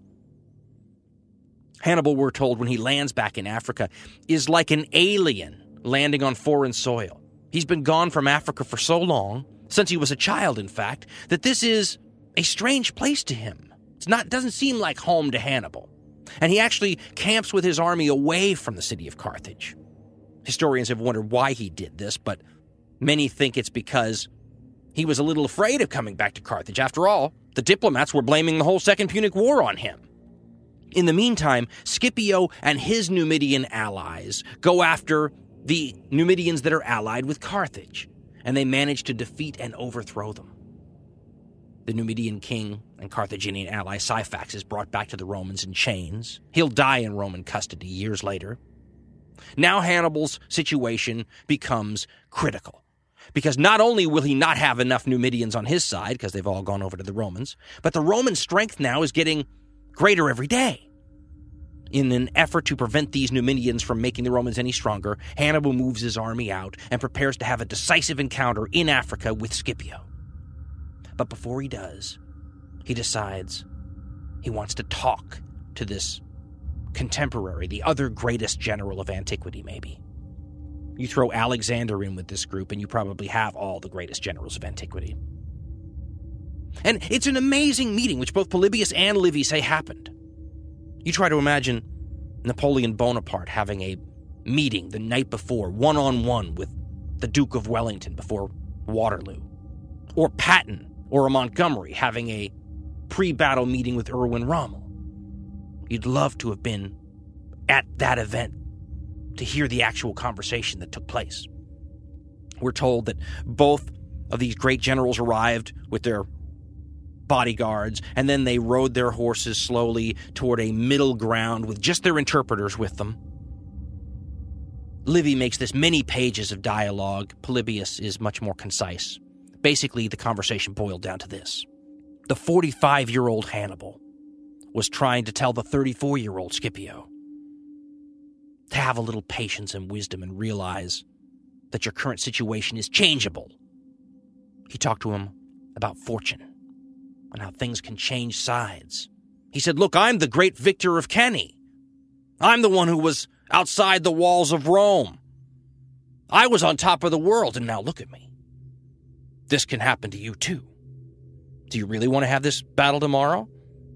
Hannibal, we're told, when he lands back in Africa, is like an alien landing on foreign soil. He's been gone from Africa for so long, since he was a child, in fact, that this is a strange place to him. It doesn't seem like home to Hannibal. And he actually camps with his army away from the city of Carthage. Historians have wondered why he did this, but many think it's because he was a little afraid of coming back to Carthage. After all, the diplomats were blaming the whole Second Punic War on him. In the meantime, Scipio and his Numidian allies go after the Numidians that are allied with Carthage, and they manage to defeat and overthrow them. The Numidian king and Carthaginian ally Syphax is brought back to the Romans in chains. He'll die in Roman custody years later. Now Hannibal's situation becomes critical, because not only will he not have enough Numidians on his side, because they've all gone over to the Romans, but the Roman strength now is getting greater every day. In an effort to prevent these Numidians from making the Romans any stronger, Hannibal moves his army out and prepares to have a decisive encounter in Africa with Scipio. But before he does, he decides he wants to talk to this contemporary, the other greatest general of antiquity, maybe. You throw Alexander in with this group, and you probably have all the greatest generals of antiquity. And it's an amazing meeting, which both Polybius and Livy say happened. You try to imagine Napoleon Bonaparte having a meeting the night before, one-on-one with the Duke of Wellington before Waterloo. Or Patton or a Montgomery having a pre-battle meeting with Erwin Rommel. You'd love to have been at that event to hear the actual conversation that took place. We're told that both of these great generals arrived with their bodyguards, and then they rode their horses slowly toward a middle ground with just their interpreters with them. Livy makes this many pages of dialogue. Polybius is much more concise. Basically, the conversation boiled down to this. The 45-year-old Hannibal was trying to tell the 34-year-old Scipio to have a little patience and wisdom and realize that your current situation is changeable. He talked to him about fortune and how things can change sides. He said, look, I'm the great victor of Kenny. I'm the one who was outside the walls of Rome. I was on top of the world, and now look at me. This can happen to you too. Do you really want to have this battle tomorrow?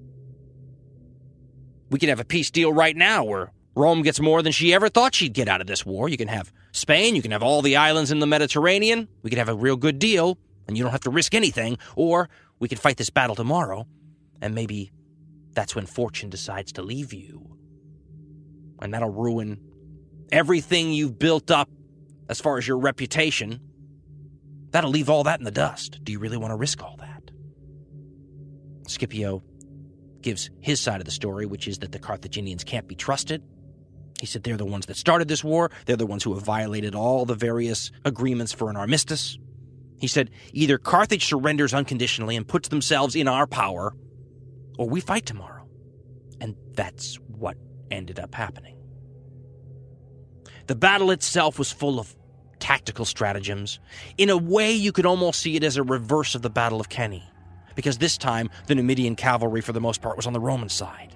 We can have a peace deal right now where Rome gets more than she ever thought she'd get out of this war. You can have Spain, you can have all the islands in the Mediterranean. We can have a real good deal, and you don't have to risk anything. Or we can fight this battle tomorrow, and maybe that's when fortune decides to leave you. And that'll ruin everything you've built up as far as your reputation. That'll leave all that in the dust. Do you really want to risk all that? Scipio gives his side of the story, which is that the Carthaginians can't be trusted. He said they're the ones that started this war. They're the ones who have violated all the various agreements for an armistice. He said either Carthage surrenders unconditionally and puts themselves in our power, or we fight tomorrow. And that's what ended up happening. The battle itself was full of tactical stratagems. In a way, you could almost see it as a reverse of the Battle of Kenny. because this time the Numidian cavalry for the most part was on the Roman side.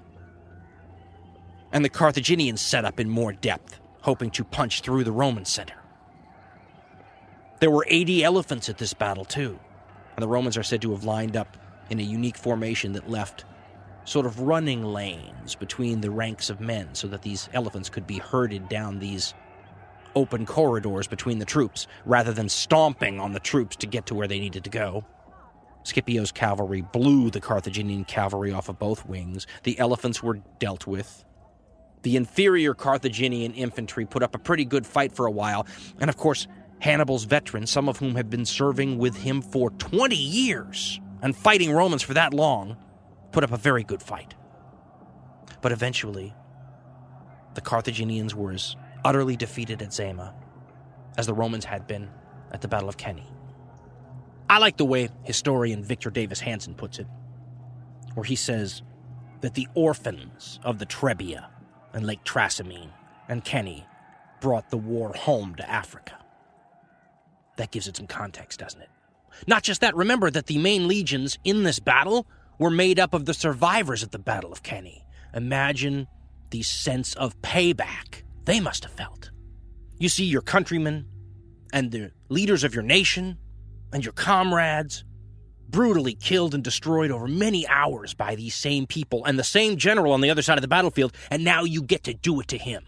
And the Carthaginians set up in more depth, hoping to punch through the Roman center. There were 80 elephants at this battle too, and the Romans are said to have lined up in a unique formation that left sort of running lanes between the ranks of men so that these elephants could be herded down these open corridors between the troops rather than stomping on the troops to get to where they needed to go. Scipio's cavalry blew the Carthaginian cavalry off of both wings. The elephants were dealt with. The inferior Carthaginian infantry put up a pretty good fight for a while, and of course, Hannibal's veterans, some of whom had been serving with him for 20 years and fighting Romans for that long, put up a very good fight. But eventually, the Carthaginians were as utterly defeated at Zama as the Romans had been at the Battle of Cannae. I like the way historian Victor Davis Hansen puts it, where he says that the orphans of the Trebia and Lake Trasimene and Cannae brought the war home to Africa. That gives it some context, doesn't it? Not just that, remember that the main legions in this battle were made up of the survivors of the Battle of Cannae. Imagine the sense of payback they must have felt. You see your countrymen and the leaders of your nation and your comrades brutally killed and destroyed over many hours by these same people and the same general on the other side of the battlefield, and now you get to do it to him.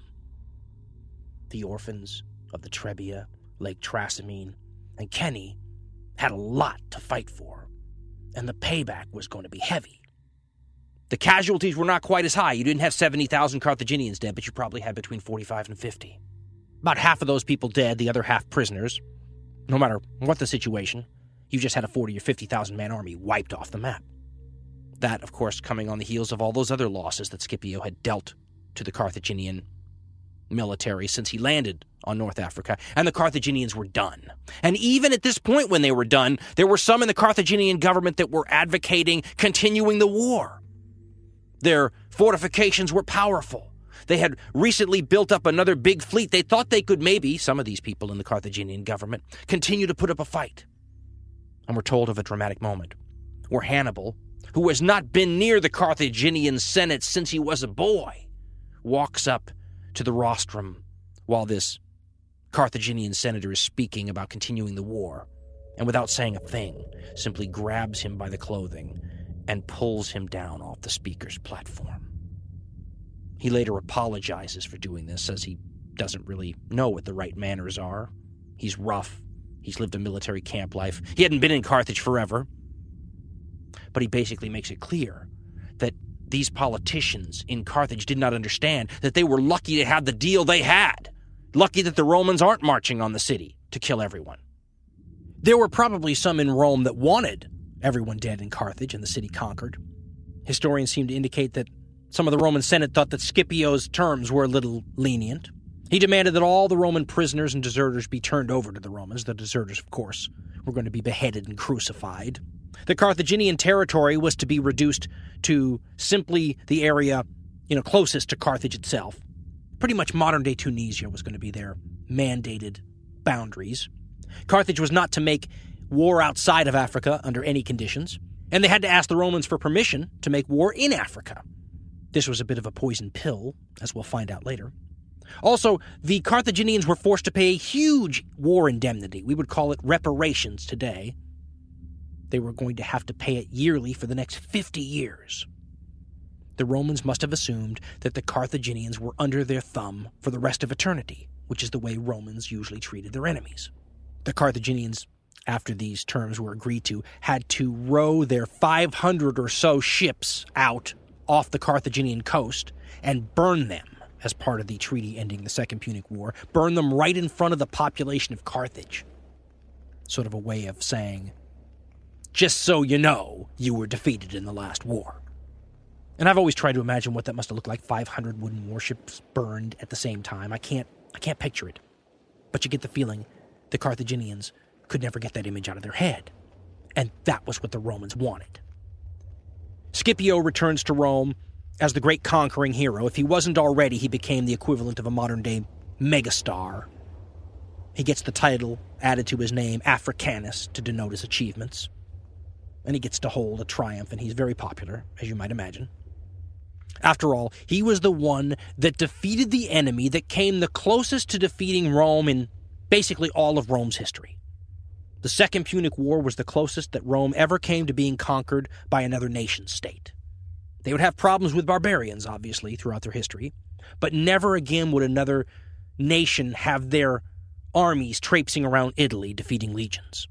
The orphans of the Trebia, Lake Trasimene, and Cannae had a lot to fight for, and the payback was going to be heavy. The casualties were not quite as high. You didn't have 70,000 Carthaginians dead, but you probably had between 45 and 50. About half of those people dead, the other half prisoners. No matter what the situation, you just had a 40 or 50,000 man army wiped off the map. That, of course, coming on the heels of all those other losses that Scipio had dealt to the Carthaginian military since he landed on North Africa, and the Carthaginians were done. And even at this point when they were done, there were some in the Carthaginian government that were advocating continuing the war. Their fortifications were powerful. They had recently built up another big fleet. They thought they could maybe, some of these people in the Carthaginian government, continue to put up a fight. And we're told of a dramatic moment where Hannibal, who has not been near the Carthaginian Senate since he was a boy, walks up to the rostrum while this Carthaginian senator is speaking about continuing the war, and without saying a thing, simply grabs him by the clothing and pulls him down off the speaker's platform. He later apologizes for doing this, says he doesn't really know what the right manners are. He's rough. He's lived a military camp life. He hadn't been in Carthage forever. But he basically makes it clear that these politicians in Carthage did not understand that they were lucky to have the deal they had. Lucky that the Romans aren't marching on the city to kill everyone. There were probably some in Rome that wanted everyone dead in Carthage and the city conquered. Historians seem to indicate that some of the Roman Senate thought that Scipio's terms were a little lenient. He demanded that all the Roman prisoners and deserters be turned over to the Romans. The deserters, of course, were going to be beheaded and crucified. The Carthaginian territory was to be reduced to simply the area, closest to Carthage itself. Pretty much modern-day Tunisia was going to be their mandated boundaries. Carthage was not to make war outside of Africa under any conditions, and they had to ask the Romans for permission to make war in Africa. This was a bit of a poison pill, as we'll find out later. Also, the Carthaginians were forced to pay a huge war indemnity. We would call it reparations today. They were going to have to pay it yearly for the next 50 years. The Romans must have assumed that the Carthaginians were under their thumb for the rest of eternity, which is the way Romans usually treated their enemies. The Carthaginians, after these terms were agreed to, had to row their 500 or so ships out off the Carthaginian coast and burn them as part of the treaty ending the Second Punic War, burn them right in front of the population of Carthage. Sort of a way of saying, just so you know, you were defeated in the last war. And I've always tried to imagine what that must have looked like, 500 wooden warships burned at the same time. I can't picture it. But you get the feeling the Carthaginians could never get that image out of their head. And that was what the Romans wanted. Scipio returns to Rome as the great conquering hero. If he wasn't already, he became the equivalent of a modern-day megastar. He gets the title added to his name, Africanus, to denote his achievements. and he gets to hold a triumph, and he's very popular, as you might imagine. After all, he was the one that defeated the enemy that came the closest to defeating Rome in basically all of Rome's history. The Second Punic War was the closest that Rome ever came to being conquered by another nation-state. They would have problems with barbarians, obviously, throughout their history, but never again would another nation have their armies traipsing around Italy defeating legions.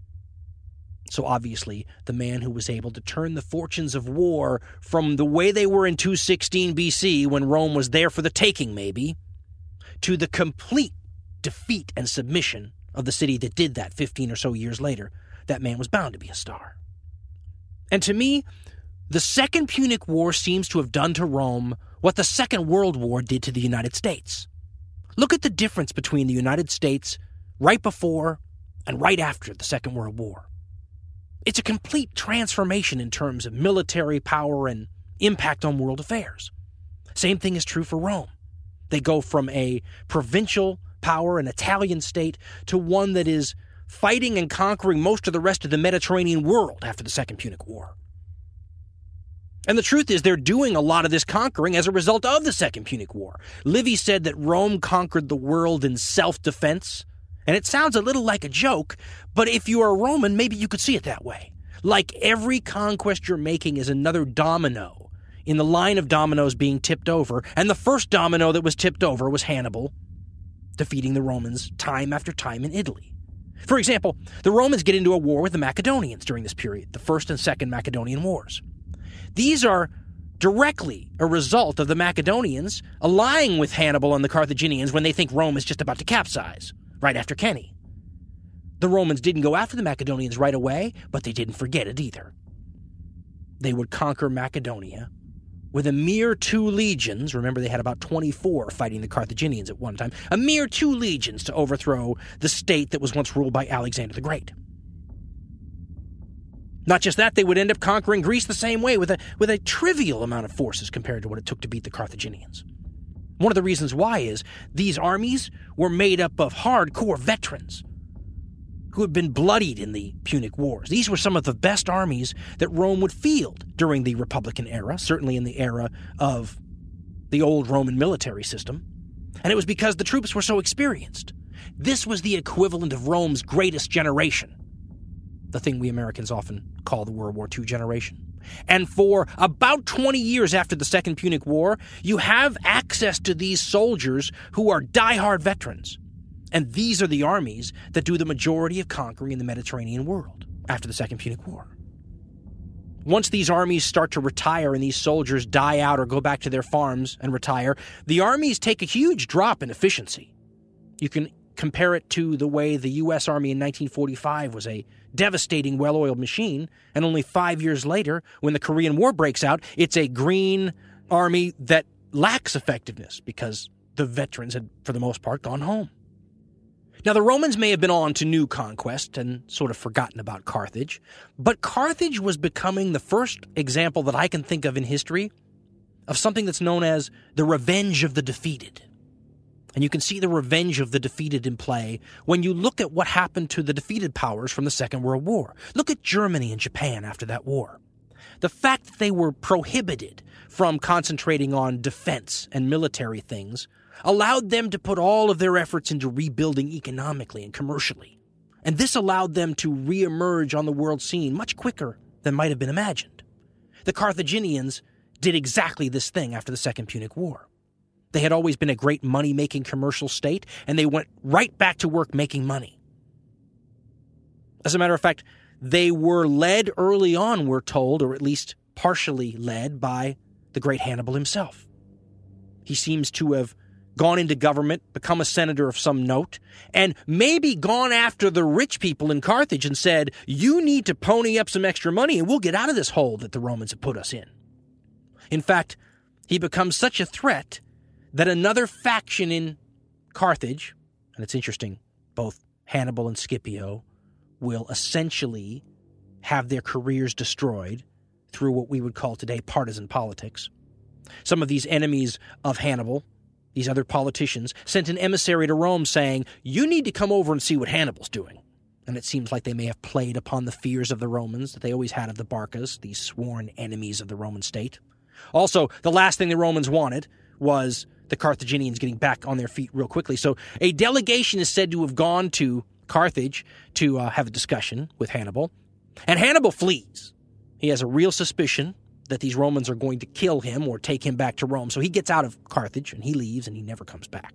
So obviously, the man who was able to turn the fortunes of war from the way they were in 216 BC, when Rome was there for the taking maybe, to the complete defeat and submission of the city that did that 15 or so years later, that man was bound to be a star. And to me, the Second Punic War seems to have done to Rome what the Second World War did to the United States. Look at the difference between the United States right before and right after the Second World War. It's a complete transformation in terms of military power and impact on world affairs. Same thing is true for Rome. They go from a provincial power, an Italian state, to one that is fighting and conquering most of the rest of the Mediterranean world after the Second Punic War. And the truth is, they're doing a lot of this conquering as a result of the Second Punic War. Livy said that Rome conquered the world in self-defense. And it sounds a little like a joke, but if you are a Roman, maybe you could see it that way. Like every conquest you're making is another domino in the line of dominoes being tipped over, and the first domino that was tipped over was Hannibal, defeating the Romans time after time in Italy. For example, the Romans get into a war with the Macedonians during this period, the First and Second Macedonian Wars. These are directly a result of the Macedonians allying with Hannibal and the Carthaginians when they think Rome is just about to capsize, right after Kenny. The Romans didn't go after the Macedonians right away, but they didn't forget it either. They would conquer Macedonia with a mere 2 legions. Remember, they had about 24 fighting the Carthaginians at one time. A mere 2 legions to overthrow the state that was once ruled by Alexander the Great. Not just that, they would end up conquering Greece the same way with a trivial amount of forces compared to what it took to beat the Carthaginians. One of the reasons why is these armies were made up of hardcore veterans who had been bloodied in the Punic Wars. These were some of the best armies that Rome would field during the Republican era, certainly in the era of the old Roman military system. And it was because the troops were so experienced. This was the equivalent of Rome's greatest generation, the thing we Americans often call the World War II generation. And for about 20 years after the Second Punic War, you have access to these soldiers who are diehard veterans. And these are the armies that do the majority of conquering in the Mediterranean world after the Second Punic War. Once these armies start to retire and these soldiers die out or go back to their farms and retire, the armies take a huge drop in efficiency. You can compare it to the way the U.S. Army in 1945 was a devastating, well-oiled machine, and only 5 years later, when the Korean War breaks out, it's a green army that lacks effectiveness because the veterans had, for the most part, gone home. Now, the Romans may have been on to new conquest and sort of forgotten about Carthage, but Carthage was becoming the first example that I can think of in history of something that's known as the revenge of the defeated. And you can see the revenge of the defeated in play when you look at what happened to the defeated powers from the Second World War. Look at Germany and Japan after that war. The fact that they were prohibited from concentrating on defense and military things allowed them to put all of their efforts into rebuilding economically and commercially. And this allowed them to reemerge on the world scene much quicker than might have been imagined. The Carthaginians did exactly this thing after the Second Punic War. They had always been a great money-making commercial state, and they went right back to work making money. As a matter of fact, they were led early on, we're told, or at least partially led by the great Hannibal himself. He seems to have gone into government, become a senator of some note, and maybe gone after the rich people in Carthage and said, you need to pony up some extra money and we'll get out of this hole that the Romans have put us in. In fact, he becomes such a threat that another faction in Carthage, and it's interesting, both Hannibal and Scipio will essentially have their careers destroyed through what we would call today partisan politics. Some of these enemies of Hannibal, these other politicians, sent an emissary to Rome saying, you need to come over and see what Hannibal's doing. And it seems like they may have played upon the fears of the Romans that they always had of the Barcas, these sworn enemies of the Roman state. Also, the last thing the Romans wanted was the Carthaginians getting back on their feet real quickly. So a delegation is said to have gone to Carthage to have a discussion with Hannibal. And Hannibal flees. He has a real suspicion that these Romans are going to kill him or take him back to Rome. So he gets out of Carthage and he leaves and he never comes back.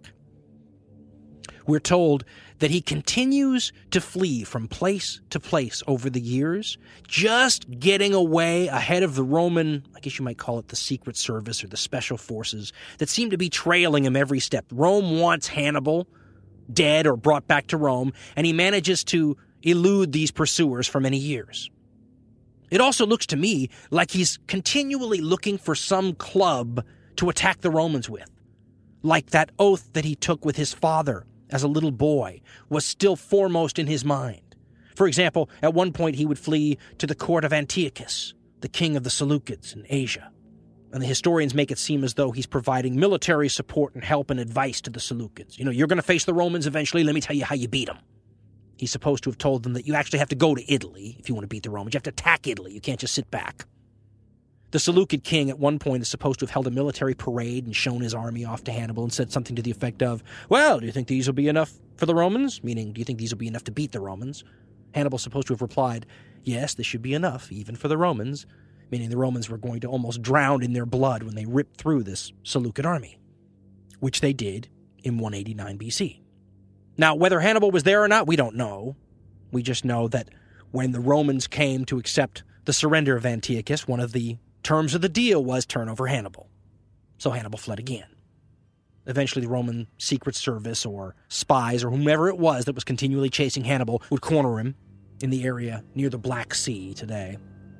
We're told that he continues to flee from place to place over the years, just getting away ahead of the Roman, I guess you might call it the Secret Service or the Special Forces, that seem to be trailing him every step. Rome wants Hannibal dead or brought back to Rome, and he manages to elude these pursuers for many years. It also looks to me like he's continually looking for some club to attack the Romans with, like that oath that he took with his father as a little boy was still foremost in his mind. For example, at one point he would flee to the court of Antiochus, the king of the Seleucids in Asia. And the historians make it seem as though he's providing military support and help and advice to the Seleucids. You're going to face the Romans eventually. Let me tell you how you beat them. He's supposed to have told them that you actually have to go to Italy if you want to beat the Romans. You have to attack Italy. You can't just sit back. The Seleucid king at one point is supposed to have held a military parade and shown his army off to Hannibal and said something to the effect of, well, do you think these will be enough for the Romans? Meaning, do you think these will be enough to beat the Romans? Hannibal's supposed to have replied, yes, this should be enough, even for the Romans, meaning the Romans were going to almost drown in their blood when they ripped through this Seleucid army, which they did in 189 BC. Now, whether Hannibal was there or not, we don't know. We just know that when the Romans came to accept the surrender of Antiochus, one of the terms of the deal was turn over Hannibal. So Hannibal fled again. Eventually, the Roman Secret Service or spies or whomever it was that was continually chasing Hannibal would corner him in the area near the Black Sea today.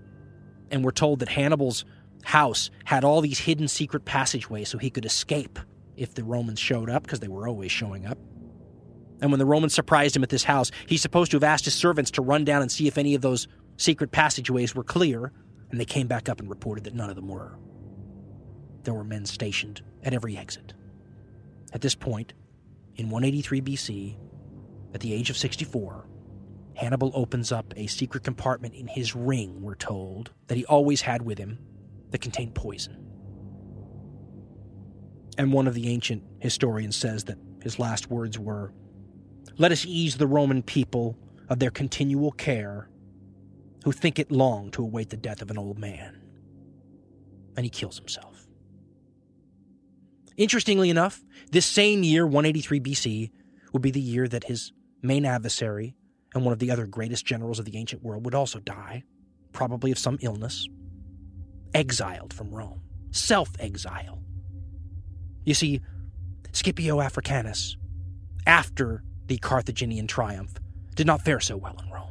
And we're told that Hannibal's house had all these hidden secret passageways so he could escape if the Romans showed up, because they were always showing up. And when the Romans surprised him at this house, he's supposed to have asked his servants to run down and see if any of those secret passageways were clear, and they came back up and reported that none of them were. There were men stationed at every exit. At this point, in 183 BC, at the age of 64, Hannibal opens up a secret compartment in his ring, we're told, that he always had with him, that contained poison. And one of the ancient historians says that his last words were, "Let us ease the Roman people of their continual care, who think it long to await the death of an old man." And he kills himself. Interestingly enough, this same year, 183 BC, would be the year that his main adversary and one of the other greatest generals of the ancient world would also die, probably of some illness, exiled from Rome, self-exile. You see, Scipio Africanus, after the Carthaginian triumph, did not fare so well in Rome.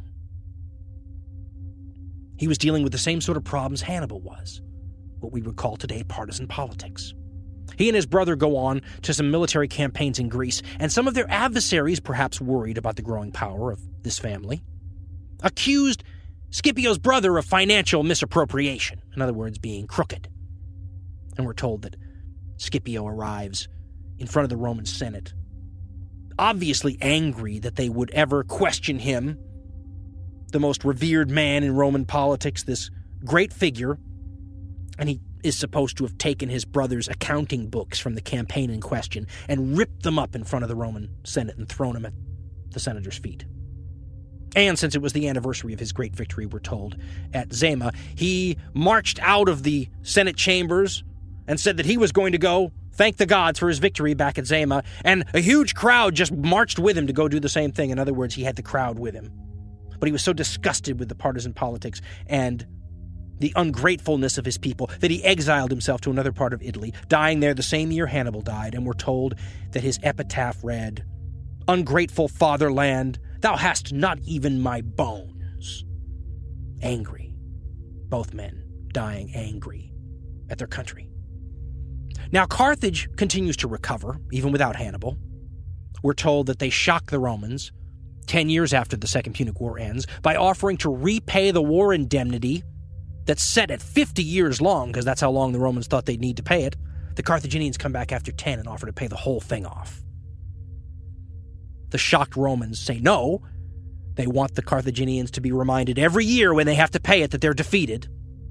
He was dealing with the same sort of problems Hannibal was, what we would call today partisan politics. He and his brother go on to some military campaigns in Greece, and some of their adversaries, perhaps worried about the growing power of this family, accused Scipio's brother of financial misappropriation, in other words, being crooked. And we're told that Scipio arrives in front of the Roman Senate, obviously angry that they would ever question him, the most revered man in Roman politics, this great figure, and he is supposed to have taken his brother's accounting books from the campaign in question and ripped them up in front of the Roman Senate and thrown them at the senator's feet. And since it was the anniversary of his great victory, we're told, at Zama, he marched out of the Senate chambers and said that he was going to go thank the gods for his victory back at Zama, and a huge crowd just marched with him to go do the same thing. In other words, he had the crowd with him. But he was so disgusted with the partisan politics and the ungratefulness of his people that he exiled himself to another part of Italy, dying there the same year Hannibal died, and we're told that his epitaph read, "Ungrateful fatherland, thou hast not even my bones." Angry. Both men dying angry at their country. Now, Carthage continues to recover, even without Hannibal. We're told that they shock the Romans 10 years after the Second Punic War ends by offering to repay the war indemnity that's set at 50 years long, because that's how long the Romans thought they'd need to pay it. The Carthaginians come back after 10 and offer to pay the whole thing off. The shocked Romans say no. They want the Carthaginians to be reminded every year when they have to pay it that they're defeated.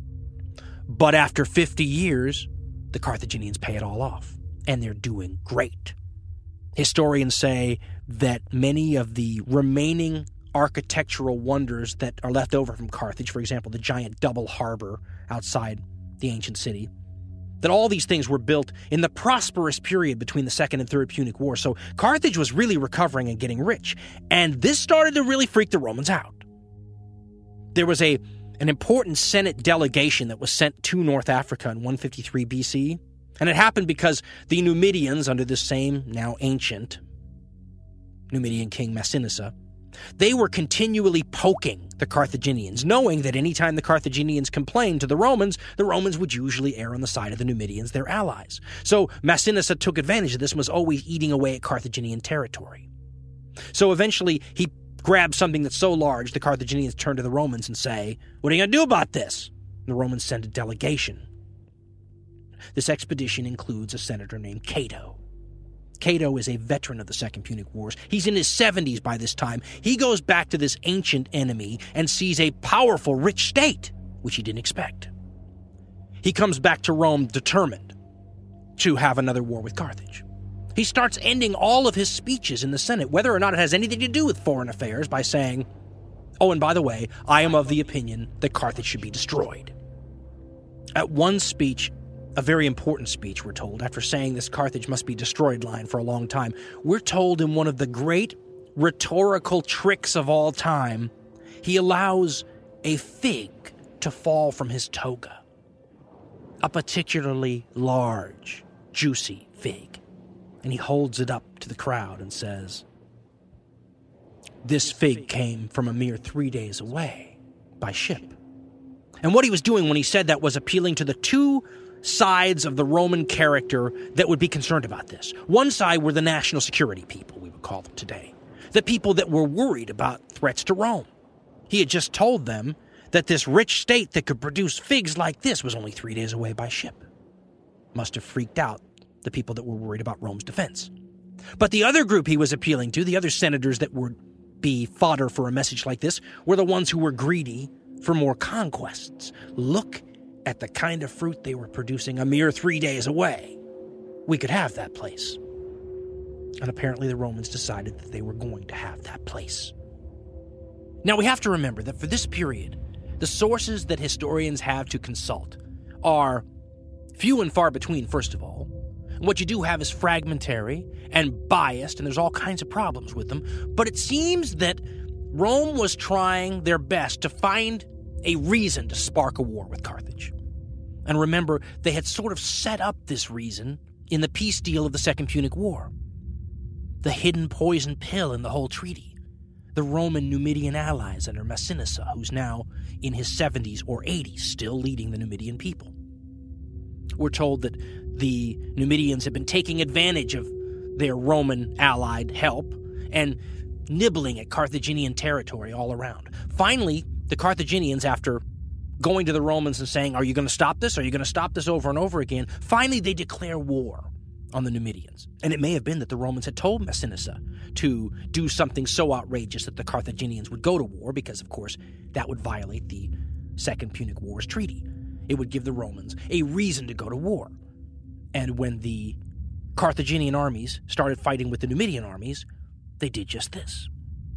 But after 50 years, the Carthaginians pay it all off, and they're doing great. Historians say that many of the remaining architectural wonders that are left over from Carthage, for example, the giant double harbor outside the ancient city, that all these things were built in the prosperous period between the Second and Third Punic Wars. So Carthage was really recovering and getting rich. And this started to really freak the Romans out. There was an important Senate delegation that was sent to North Africa in 153 BC. And it happened because the Numidians, under this same, now ancient, Numidian king Massinissa, they were continually poking the Carthaginians, knowing that any time the Carthaginians complained to the Romans would usually err on the side of the Numidians, their allies. So Massinissa took advantage of this and was always eating away at Carthaginian territory. So eventually he grabbed something that's so large, the Carthaginians turn to the Romans and say, "What are you going to do about this?" And the Romans send a delegation. This expedition includes a senator named Cato. Cato is a veteran of the Second Punic Wars. He's in his 70s by this time. He goes back to this ancient enemy and sees a powerful, rich state, which he didn't expect. He comes back to Rome determined to have another war with Carthage. He starts ending all of his speeches in the Senate, whether or not it has anything to do with foreign affairs, by saying, "Oh, and by the way, I am of the opinion that Carthage should be destroyed." At one speech, a very important speech, we're told, after saying this Carthage must be destroyed line for a long time, we're told in one of the great rhetorical tricks of all time, he allows a fig to fall from his toga. A particularly large, juicy fig. And he holds it up to the crowd and says, "This fig came from a mere 3 days away by ship." And what he was doing when he said that was appealing to the two sides of the Roman character that would be concerned about this. One side were the national security people, we would call them today. The people that were worried about threats to Rome. He had just told them that this rich state that could produce figs like this was only 3 days away by ship. Must have freaked out the people that were worried about Rome's defense. But the other group he was appealing to, the other senators that would be fodder for a message like this, were the ones who were greedy for more conquests. Look at the kind of fruit they were producing a mere 3 days away. We could have that place. And apparently the Romans decided that they were going to have that place. Now we have to remember that for this period, the sources that historians have to consult are few and far between, first of all. And what you do have is fragmentary and biased, and there's all kinds of problems with them. But it seems that Rome was trying their best to find a reason to spark a war with Carthage. And remember, they had sort of set up this reason in the peace deal of the Second Punic War. The hidden poison pill in the whole treaty. The Roman Numidian allies under Massinissa, who's now in his 70s or 80s, still leading the Numidian people. We're told that the Numidians have been taking advantage of their Roman allied help and nibbling at Carthaginian territory all around. Finally, the Carthaginians, after going to the Romans and saying, "Are you going to stop this? Are you going to stop this?" over and over again, finally they declare war on the Numidians. And it may have been that the Romans had told Massinissa to do something so outrageous that the Carthaginians would go to war, because, of course, that would violate the Second Punic Wars treaty. It would give the Romans a reason to go to war. And when the Carthaginian armies started fighting with the Numidian armies, they did just this.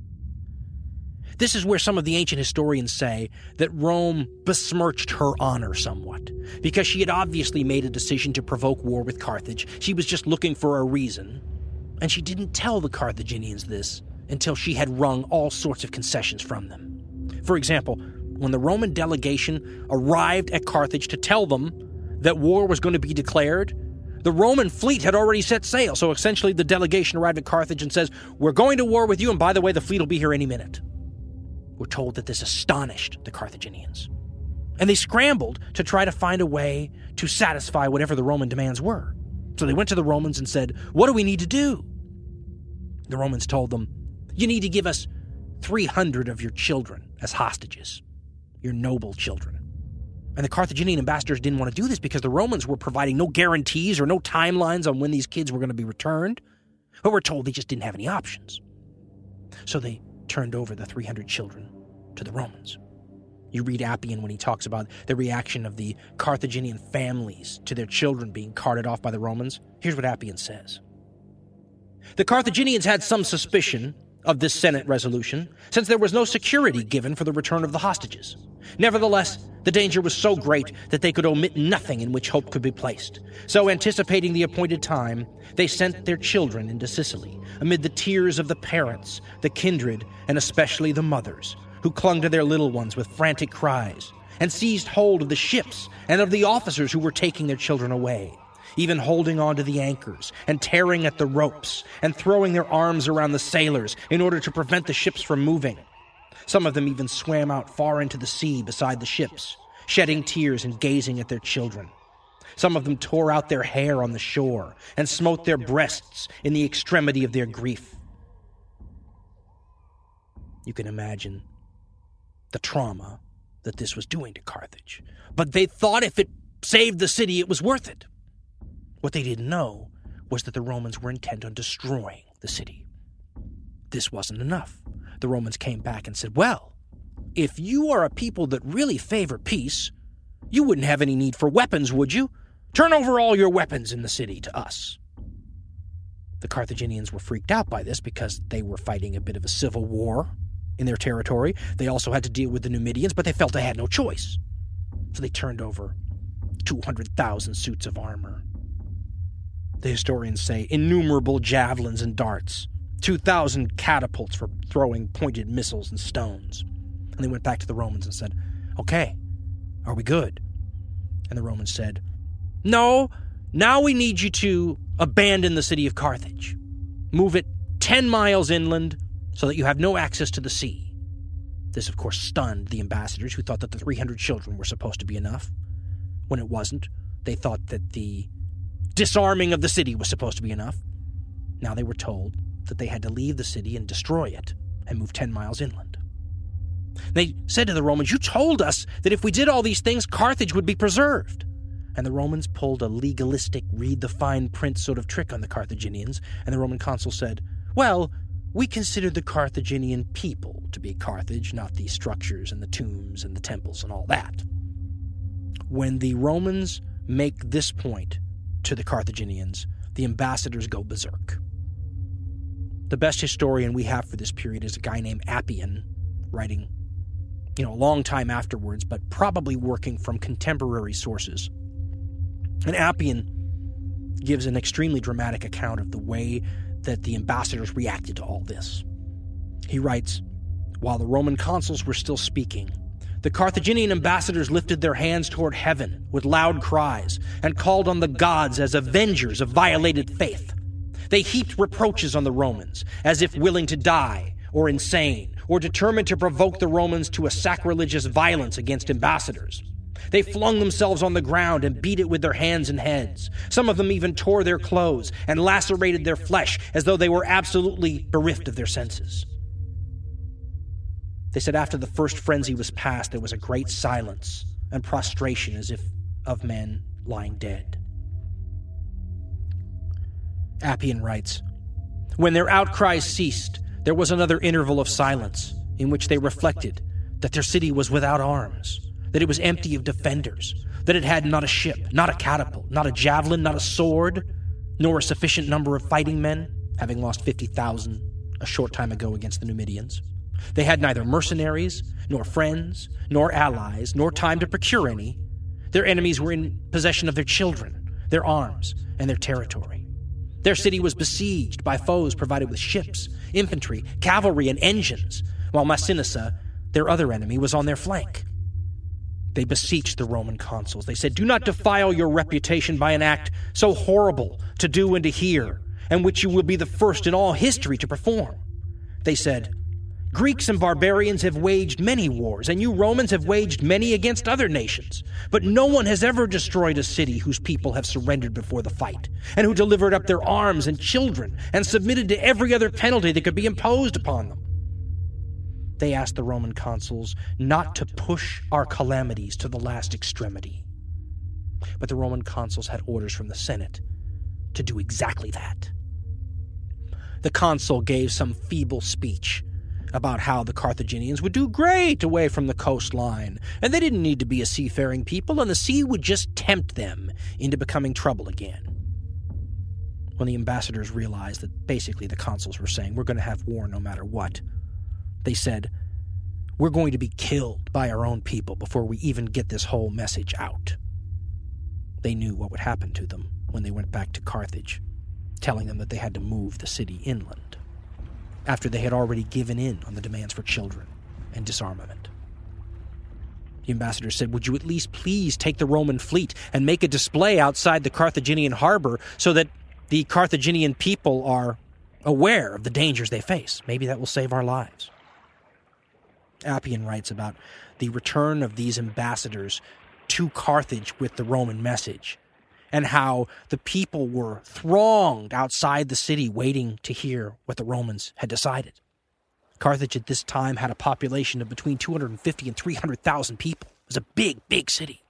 This is where some of the ancient historians say that Rome besmirched her honor somewhat, because she had obviously made a decision to provoke war with Carthage. She was just looking for a reason, and she didn't tell the Carthaginians this until she had wrung all sorts of concessions from them. For example, when the Roman delegation arrived at Carthage to tell them that war was going to be declared, the Roman fleet had already set sail. So essentially the delegation arrived at Carthage and says, "We're going to war with you, and by the way, the fleet will be here any minute." We're told that this astonished the Carthaginians. And they scrambled to try to find a way to satisfy whatever the Roman demands were. So they went to the Romans and said, "What do we need to do?" The Romans told them, "You need to give us 300 of your children as hostages, your noble children." And the Carthaginian ambassadors didn't want to do this because the Romans were providing no guarantees or no timelines on when these kids were going to be returned. But we're told they just didn't have any options. So they turned over the 300 children to the Romans. You read Appian when he talks about the reaction of the Carthaginian families to their children being carted off by the Romans. Here's what Appian says. The Carthaginians had some suspicion of this Senate resolution, since there was no security given for the return of the hostages. Nevertheless, the danger was so great that they could omit nothing in which hope could be placed. So, anticipating the appointed time, they sent their children into Sicily, amid the tears of the parents, the kindred, and especially the mothers, who clung to their little ones with frantic cries, and seized hold of the ships and of the officers who were taking their children away, even holding on to the anchors and tearing at the ropes and throwing their arms around the sailors in order to prevent the ships from moving. Some of them even swam out far into the sea beside the ships, shedding tears and gazing at their children. Some of them tore out their hair on the shore and smote their breasts in the extremity of their grief. You can imagine the trauma that this was doing to Carthage. But they thought if it saved the city, it was worth it. What they didn't know was that the Romans were intent on destroying the city. This wasn't enough. The Romans came back and said, well, if you are a people that really favor peace, you wouldn't have any need for weapons, would you? Turn over all your weapons in the city to us. The Carthaginians were freaked out by this because they were fighting a bit of a civil war in their territory. They also had to deal with the Numidians, but they felt they had no choice. So they turned over 200,000 suits of armor. The historians say innumerable javelins and darts, 2,000 catapults for throwing pointed missiles and stones. And they went back to the Romans and said, okay, are we good? And the Romans said, no, now we need you to abandon the city of Carthage. Move it 10 miles inland so that you have no access to the sea. This, of course, stunned the ambassadors who thought that the 300 children were supposed to be enough. When it wasn't, they thought that the disarming of the city was supposed to be enough. Now they were told that they had to leave the city and destroy it and move 10 miles inland. They said to the Romans, you told us that if we did all these things, Carthage would be preserved. And the Romans pulled a legalistic, read the fine print sort of trick on the Carthaginians, and the Roman consul said, well, we consider the Carthaginian people to be Carthage, not the structures and the tombs and the temples and all that. When the Romans make this point to the Carthaginians, the ambassadors go berserk. The best historian we have for this period is a guy named Appian, writing, a long time afterwards, but probably working from contemporary sources. And Appian gives an extremely dramatic account of the way that the ambassadors reacted to all this. He writes, while the Roman consuls were still speaking, the Carthaginian ambassadors lifted their hands toward heaven with loud cries and called on the gods as avengers of violated faith. They heaped reproaches on the Romans, as if willing to die, or insane, or determined to provoke the Romans to a sacrilegious violence against ambassadors. They flung themselves on the ground and beat it with their hands and heads. Some of them even tore their clothes and lacerated their flesh as though they were absolutely bereft of their senses. They said after the first frenzy was past, there was a great silence and prostration as if of men lying dead. Appian writes, when their outcries ceased, there was another interval of silence in which they reflected that their city was without arms, that it was empty of defenders, that it had not a ship, not a catapult, not a javelin, not a sword, nor a sufficient number of fighting men, having lost 50,000 a short time ago against the Numidians. They had neither mercenaries, nor friends, nor allies, nor time to procure any. Their enemies were in possession of their children, their arms, and their territory. Their city was besieged by foes provided with ships, infantry, cavalry, and engines, while Massinissa, their other enemy, was on their flank. They beseeched the Roman consuls. They said, do not defile your reputation by an act so horrible to do and to hear, and which you will be the first in all history to perform. They said, Greeks and barbarians have waged many wars, and you Romans have waged many against other nations. But no one has ever destroyed a city whose people have surrendered before the fight, and who delivered up their arms and children, and submitted to every other penalty that could be imposed upon them. They asked the Roman consuls not to push our calamities to the last extremity. But the Roman consuls had orders from the Senate to do exactly that. The consul gave some feeble speech, about how the Carthaginians would do great away from the coastline, and they didn't need to be a seafaring people, and the sea would just tempt them into becoming trouble again. When the ambassadors realized that basically the consuls were saying, we're going to have war no matter what, they said, we're going to be killed by our own people before we even get this whole message out. They knew what would happen to them when they went back to Carthage, telling them that they had to move the city inland, after they had already given in on the demands for children and disarmament. The ambassador said, would you at least please take the Roman fleet and make a display outside the Carthaginian harbor so that the Carthaginian people are aware of the dangers they face? Maybe that will save our lives. Appian writes about the return of these ambassadors to Carthage with the Roman message, and how the people were thronged outside the city waiting to hear what the Romans had decided. Carthage at this time had a population of between 250 and 300,000 people. It was a big, big city.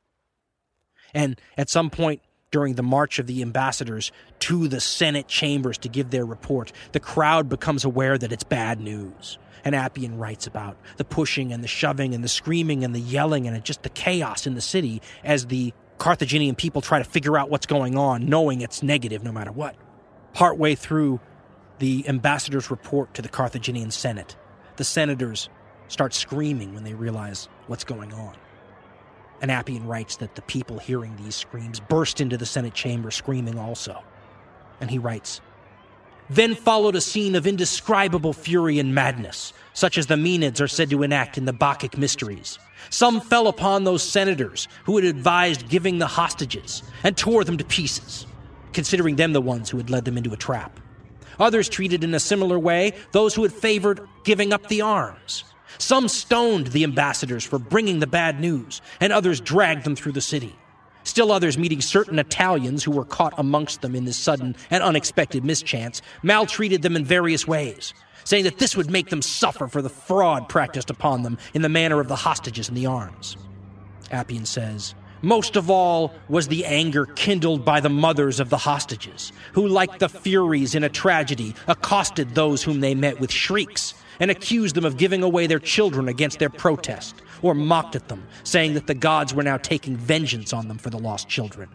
And at some point during the march of the ambassadors to the Senate chambers to give their report, the crowd becomes aware that it's bad news. And Appian writes about the pushing and the shoving and the screaming and the yelling and just the chaos in the city as the Carthaginian people try to figure out what's going on, knowing it's negative no matter what. Partway through the ambassador's report to the Carthaginian Senate, the senators start screaming when they realize what's going on. And Appian writes that the people hearing these screams burst into the Senate chamber screaming also. And he writes, then followed a scene of indescribable fury and madness, such as the Maenads are said to enact in the Bacchic mysteries. Some fell upon those senators who had advised giving the hostages and tore them to pieces, considering them the ones who had led them into a trap. Others treated in a similar way those who had favored giving up the arms. Some stoned the ambassadors for bringing the bad news, and others dragged them through the city. Still others, meeting certain Italians who were caught amongst them in this sudden and unexpected mischance, maltreated them in various ways, saying that this would make them suffer for the fraud practiced upon them in the manner of the hostages and the arms. Appian says, most of all was the anger kindled by the mothers of the hostages, who, like the Furies in a tragedy, accosted those whom they met with shrieks and accused them of giving away their children against their protest, or mocked at them, saying that the gods were now taking vengeance on them for the lost children.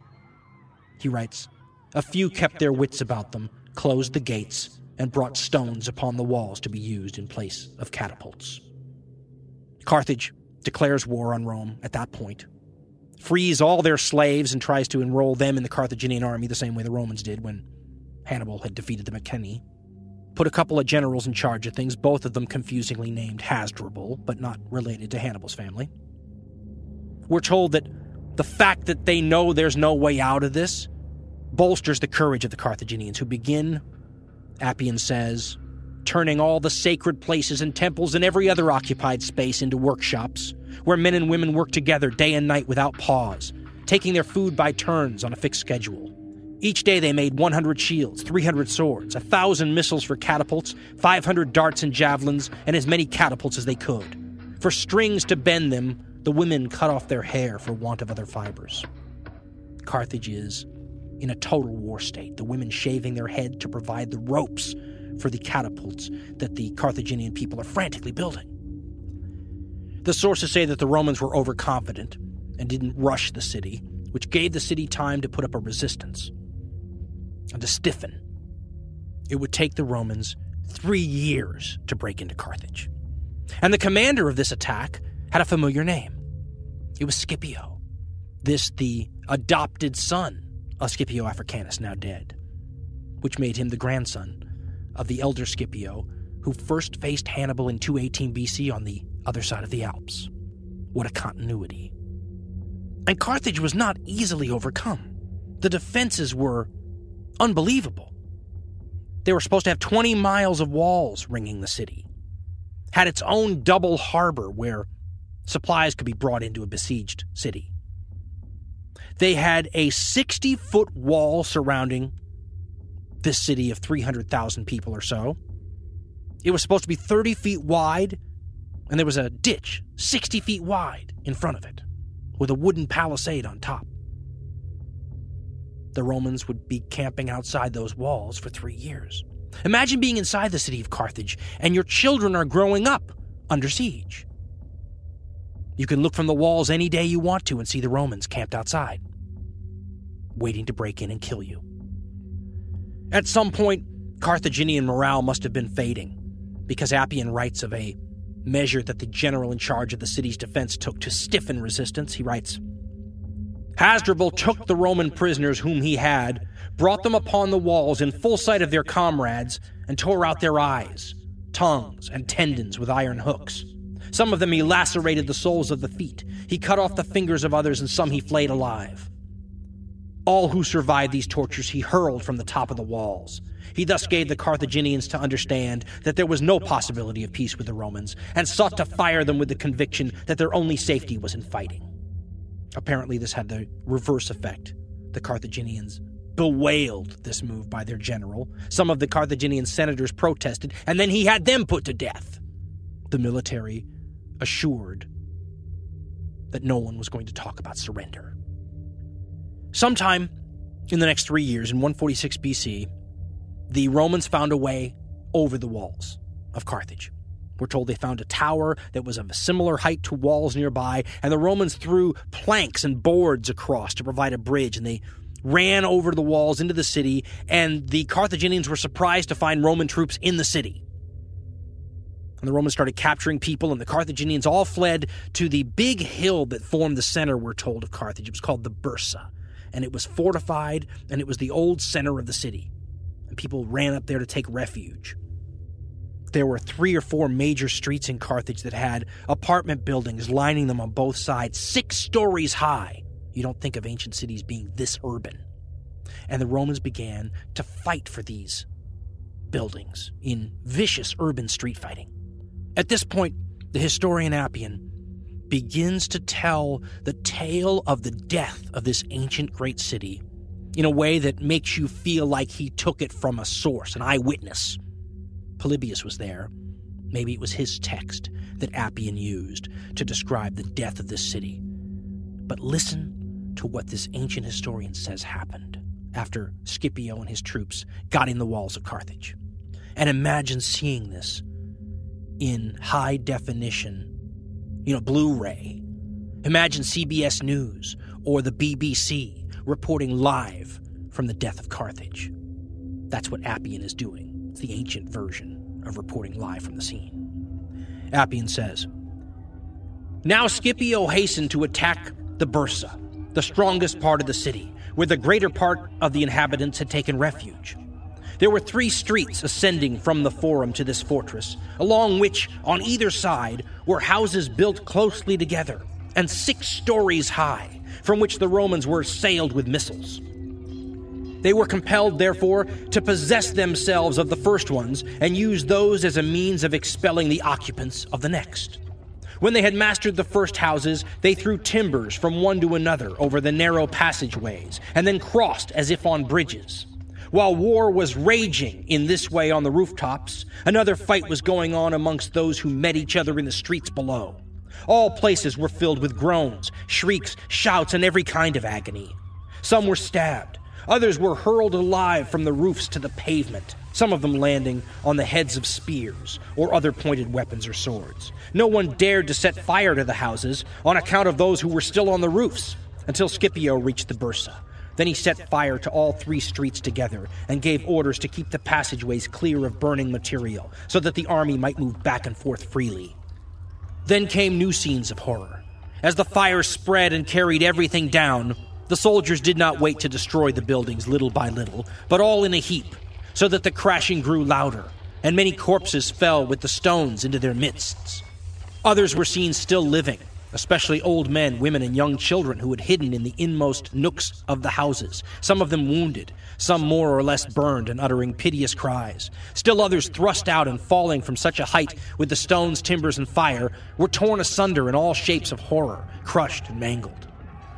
He writes, a few kept their wits about them, closed the gates, and brought stones upon the walls to be used in place of catapults. Carthage declares war on Rome at that point, frees all their slaves and tries to enroll them in the Carthaginian army the same way the Romans did when Hannibal had defeated them at Cannae. Put a couple of generals in charge of things, both of them confusingly named Hasdrubal, but not related to Hannibal's family. We're told that the fact that they know there's no way out of this bolsters the courage of the Carthaginians, who begin, Appian says, turning all the sacred places and temples and every other occupied space into workshops, where men and women work together day and night without pause, taking their food by turns on a fixed schedule. Each day they made 100 shields, 300 swords, 1,000 missiles for catapults, 500 darts and javelins, and as many catapults as they could. For strings to bend them, the women cut off their hair for want of other fibers. Carthage is in a total war state, the women shaving their head to provide the ropes for the catapults that the Carthaginian people are frantically building. The sources say that the Romans were overconfident and didn't rush the city, which gave the city time to put up a resistance and to stiffen. It would take the Romans 3 years to break into Carthage. And the commander of this attack had a familiar name. It was Scipio. This, the adopted son of Scipio Africanus, now dead, which made him the grandson of the elder Scipio, who first faced Hannibal in 218 BC on the other side of the Alps. What a continuity. And Carthage was not easily overcome. The defenses were unbelievable. They were supposed to have 20 miles of walls ringing the city, had its own double harbor where supplies could be brought into a besieged city. They had a 60-foot wall surrounding this city of 300,000 people or so. It was supposed to be 30 feet wide, and there was a ditch 60 feet wide in front of it, with a wooden palisade on top. The Romans would be camping outside those walls for 3 years. Imagine being inside the city of Carthage and your children are growing up under siege. You can look from the walls any day you want to and see the Romans camped outside, waiting to break in and kill you. At some point, Carthaginian morale must have been fading, because Appian writes of a measure that the general in charge of the city's defense took to stiffen resistance. He writes, Hasdrubal took the Roman prisoners whom he had, brought them upon the walls in full sight of their comrades, and tore out their eyes, tongues, and tendons with iron hooks. Some of them he lacerated the soles of the feet. He cut off the fingers of others, and some he flayed alive. All who survived these tortures he hurled from the top of the walls. He thus gave the Carthaginians to understand that there was no possibility of peace with the Romans, and sought to fire them with the conviction that their only safety was in fighting. Apparently this had the reverse effect. The Carthaginians bewailed this move by their general. Some of the Carthaginian senators protested, and then he had them put to death. The military assured that no one was going to talk about surrender. Sometime in the next 3 years, in 146 BC, the Romans found a way over the walls of Carthage. We're told they found a tower that was of a similar height to walls nearby, and the Romans threw planks and boards across to provide a bridge, and they ran over the walls into the city, and the Carthaginians were surprised to find Roman troops in the city. And the Romans started capturing people, and the Carthaginians all fled to the big hill that formed the center, we're told, of Carthage. It was called the Bursa, and it was fortified, and it was the old center of the city. And people ran up there to take refuge. There were 3 or 4 major streets in Carthage that had apartment buildings lining them on both sides, 6 stories high. You don't think of ancient cities being this urban. And the Romans began to fight for these buildings in vicious urban street fighting. At this point, the historian Appian begins to tell the tale of the death of this ancient great city in a way that makes you feel like he took it from a source, an eyewitness. Polybius was there. Maybe it was his text that Appian used to describe the death of this city. But listen to what this ancient historian says happened after Scipio and his troops got in the walls of Carthage. And imagine seeing this in high definition, Blu-ray. Imagine CBS News or the BBC reporting live from the death of Carthage. That's what Appian is doing. It's the ancient version of reporting live from the scene. Appian says, Now Scipio hastened to attack the Bursa, the strongest part of the city, where the greater part of the inhabitants had taken refuge. There were 3 streets ascending from the forum to this fortress, along which, on either side, were houses built closely together, and 6 stories high, from which the Romans were assailed with missiles. They were compelled, therefore, to possess themselves of the first ones, and use those as a means of expelling the occupants of the next. When they had mastered the first houses, they threw timbers from one to another over the narrow passageways, and then crossed as if on bridges. While war was raging in this way on the rooftops, another fight was going on amongst those who met each other in the streets below. All places were filled with groans, shrieks, shouts, and every kind of agony. Some were stabbed. Others were hurled alive from the roofs to the pavement, some of them landing on the heads of spears or other pointed weapons or swords. No one dared to set fire to the houses on account of those who were still on the roofs, until Scipio reached the Bursa. Then he set fire to all 3 streets together and gave orders to keep the passageways clear of burning material so that the army might move back and forth freely. Then came new scenes of horror. As the fire spread and carried everything down, the soldiers did not wait to destroy the buildings little by little, but all in a heap, so that the crashing grew louder, and many corpses fell with the stones into their midst. Others were seen still living, especially old men, women, and young children who had hidden in the inmost nooks of the houses, some of them wounded, some more or less burned and uttering piteous cries. Still others, thrust out and falling from such a height with the stones, timbers, and fire, were torn asunder in all shapes of horror, crushed and mangled.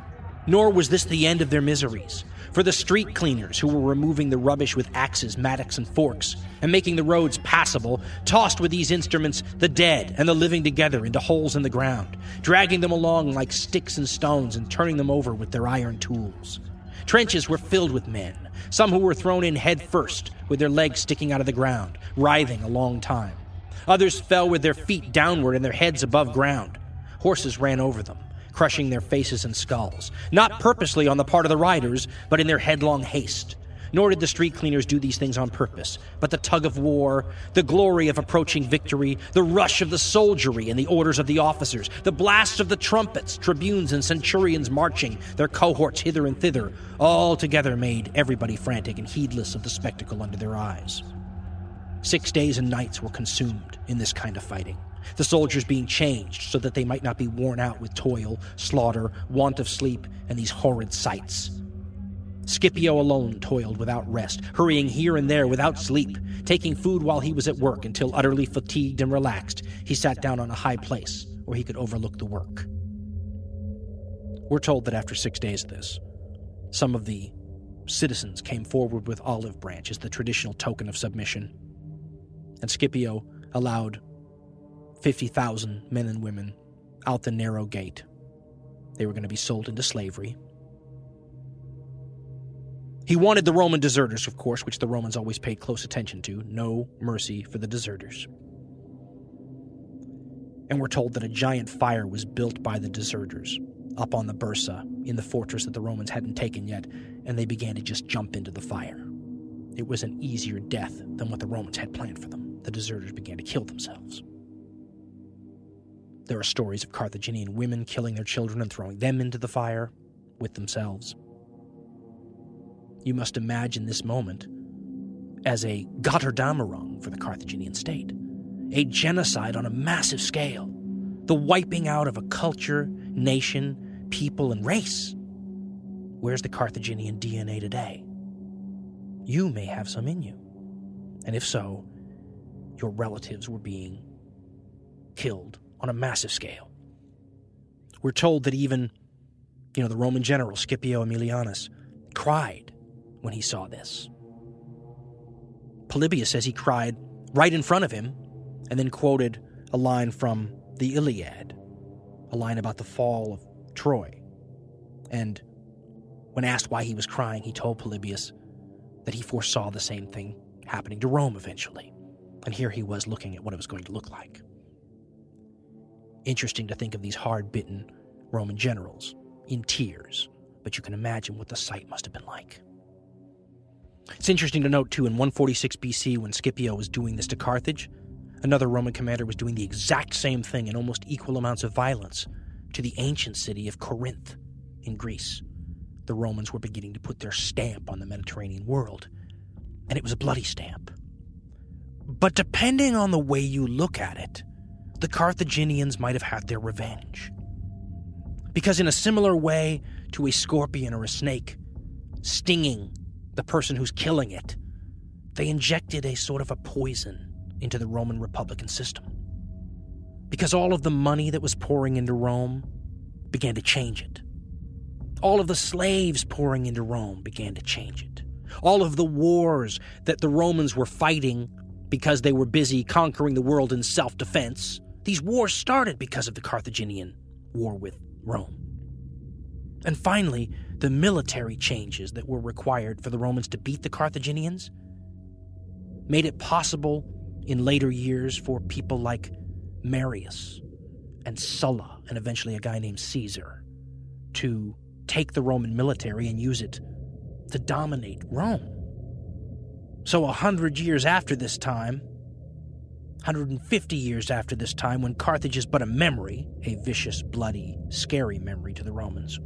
Nor was this the end of their miseries, for the street cleaners who were removing the rubbish with axes, mattocks, and forks, and making the roads passable, tossed with these instruments the dead and the living together into holes in the ground, dragging them along like sticks and stones and turning them over with their iron tools. Trenches were filled with men, some who were thrown in head first, with their legs sticking out of the ground, writhing a long time. Others fell with their feet downward and their heads above ground. Horses ran over them, crushing their faces and skulls, not purposely on the part of the riders, but in their headlong haste. Nor did the street cleaners do these things on purpose, but the tug of war, the glory of approaching victory, the rush of the soldiery and the orders of the officers, the blasts of the trumpets, tribunes and centurions marching, their cohorts hither and thither, all together made everybody frantic and heedless of the spectacle under their eyes. 6 days and nights were consumed in this kind of fighting, the soldiers being changed so that they might not be worn out with toil, slaughter, want of sleep, and these horrid sights. Scipio alone toiled without rest, hurrying here and there without sleep, taking food while he was at work until, utterly fatigued and relaxed, he sat down on a high place where he could overlook the work. We're told that after 6 days of this, some of the citizens came forward with olive branches, the traditional token of submission, and Scipio allowed 50,000 men and women out the narrow gate. They were going to be sold into slavery. He wanted the Roman deserters, of course, which the Romans always paid close attention to. No mercy for the deserters. And we're told that a giant fire was built by the deserters up on the Bursa in the fortress that the Romans hadn't taken yet, and they began to just jump into the fire. It was an easier death than what the Romans had planned for them. The deserters began to kill themselves. There are stories of Carthaginian women killing their children and throwing them into the fire with themselves. You must imagine this moment as a Götterdämmerung for the Carthaginian state, a genocide on a massive scale, the wiping out of a culture, nation, people, and race. Where's the Carthaginian DNA today? You may have some in you, and if so, your relatives were being killed on a massive scale. We're told that even, the Roman general Scipio Aemilianus cried when he saw this. Polybius says he cried right in front of him and then quoted a line from the Iliad, a line about the fall of Troy. And when asked why he was crying, he told Polybius that he foresaw the same thing happening to Rome eventually. And here he was looking at what it was going to look like. Interesting to think of these hard-bitten Roman generals in tears, but you can imagine what the sight must have been like. It's interesting to note, too, in 146 BC, when Scipio was doing this to Carthage, another Roman commander was doing the exact same thing in almost equal amounts of violence to the ancient city of Corinth in Greece. The Romans were beginning to put their stamp on the Mediterranean world, and it was a bloody stamp. But depending on the way you look at it, the Carthaginians might have had their revenge. Because in a similar way to a scorpion or a snake stinging the person who's killing it, they injected a sort of a poison into the Roman Republican system. Because all of the money that was pouring into Rome began to change it. All of the slaves pouring into Rome began to change it. All of the wars that the Romans were fighting because they were busy conquering the world in self-defense, these wars started because of the Carthaginian war with Rome. And finally, the military changes that were required for the Romans to beat the Carthaginians made it possible in later years for people like Marius and Sulla, and eventually a guy named Caesar, to take the Roman military and use it to dominate Rome. So 100 years after this time, 150 years after this time, when Carthage is but a memory, a vicious, bloody, scary memory to the Romans,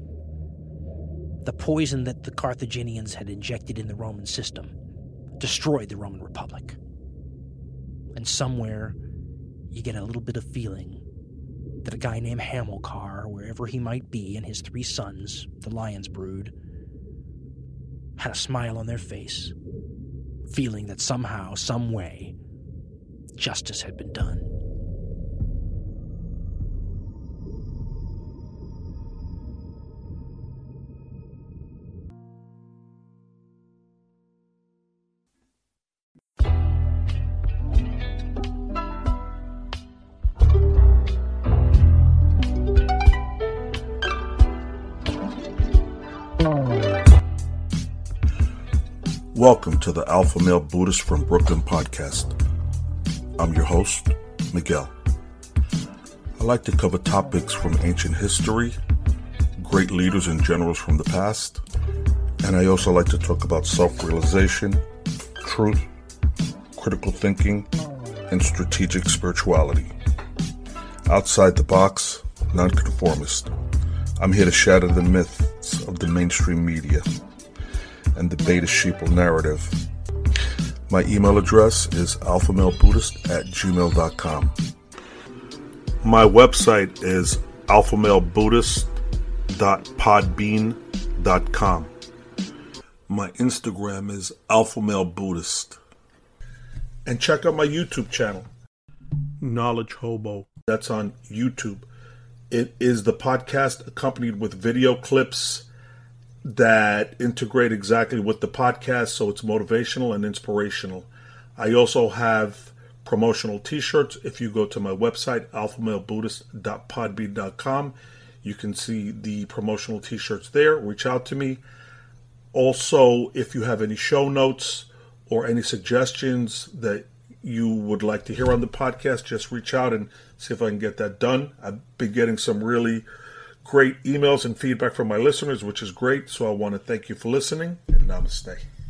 the poison that the Carthaginians had injected in the Roman system destroyed the Roman Republic. And somewhere, you get a little bit of feeling that a guy named Hamilcar, wherever he might be, and his 3 sons, the Lion's Brood, had a smile on their face, feeling that somehow, some way, justice had been done. Welcome to the Alpha Male Buddhist from Brooklyn podcast. I'm your host, Miguel. I like to cover topics from ancient history, great leaders and generals from the past, and I also like to talk about self-realization, truth, critical thinking, and strategic spirituality. Outside the box, nonconformist. I'm here to shatter the myths of the mainstream media and the beta sheeple narrative. My email address is alphamalebuddhist@gmail.com. My website is alphamalebuddhist.podbean.com. My Instagram is alphamalebuddhist. And check out my YouTube channel, Knowledge Hobo. That's on YouTube. It is the podcast accompanied with video clips that integrate exactly with the podcast, so it's motivational and inspirational. I also have promotional t-shirts. If you go to my website, alphamalebuddhist.podbean.com, you can see the promotional t-shirts there. Reach out to me. Also, if you have any show notes or any suggestions that you would like to hear on the podcast, just reach out and see if I can get that done. I've been getting some really great emails and feedback from my listeners, which is great. So I want to thank you for listening, and namaste.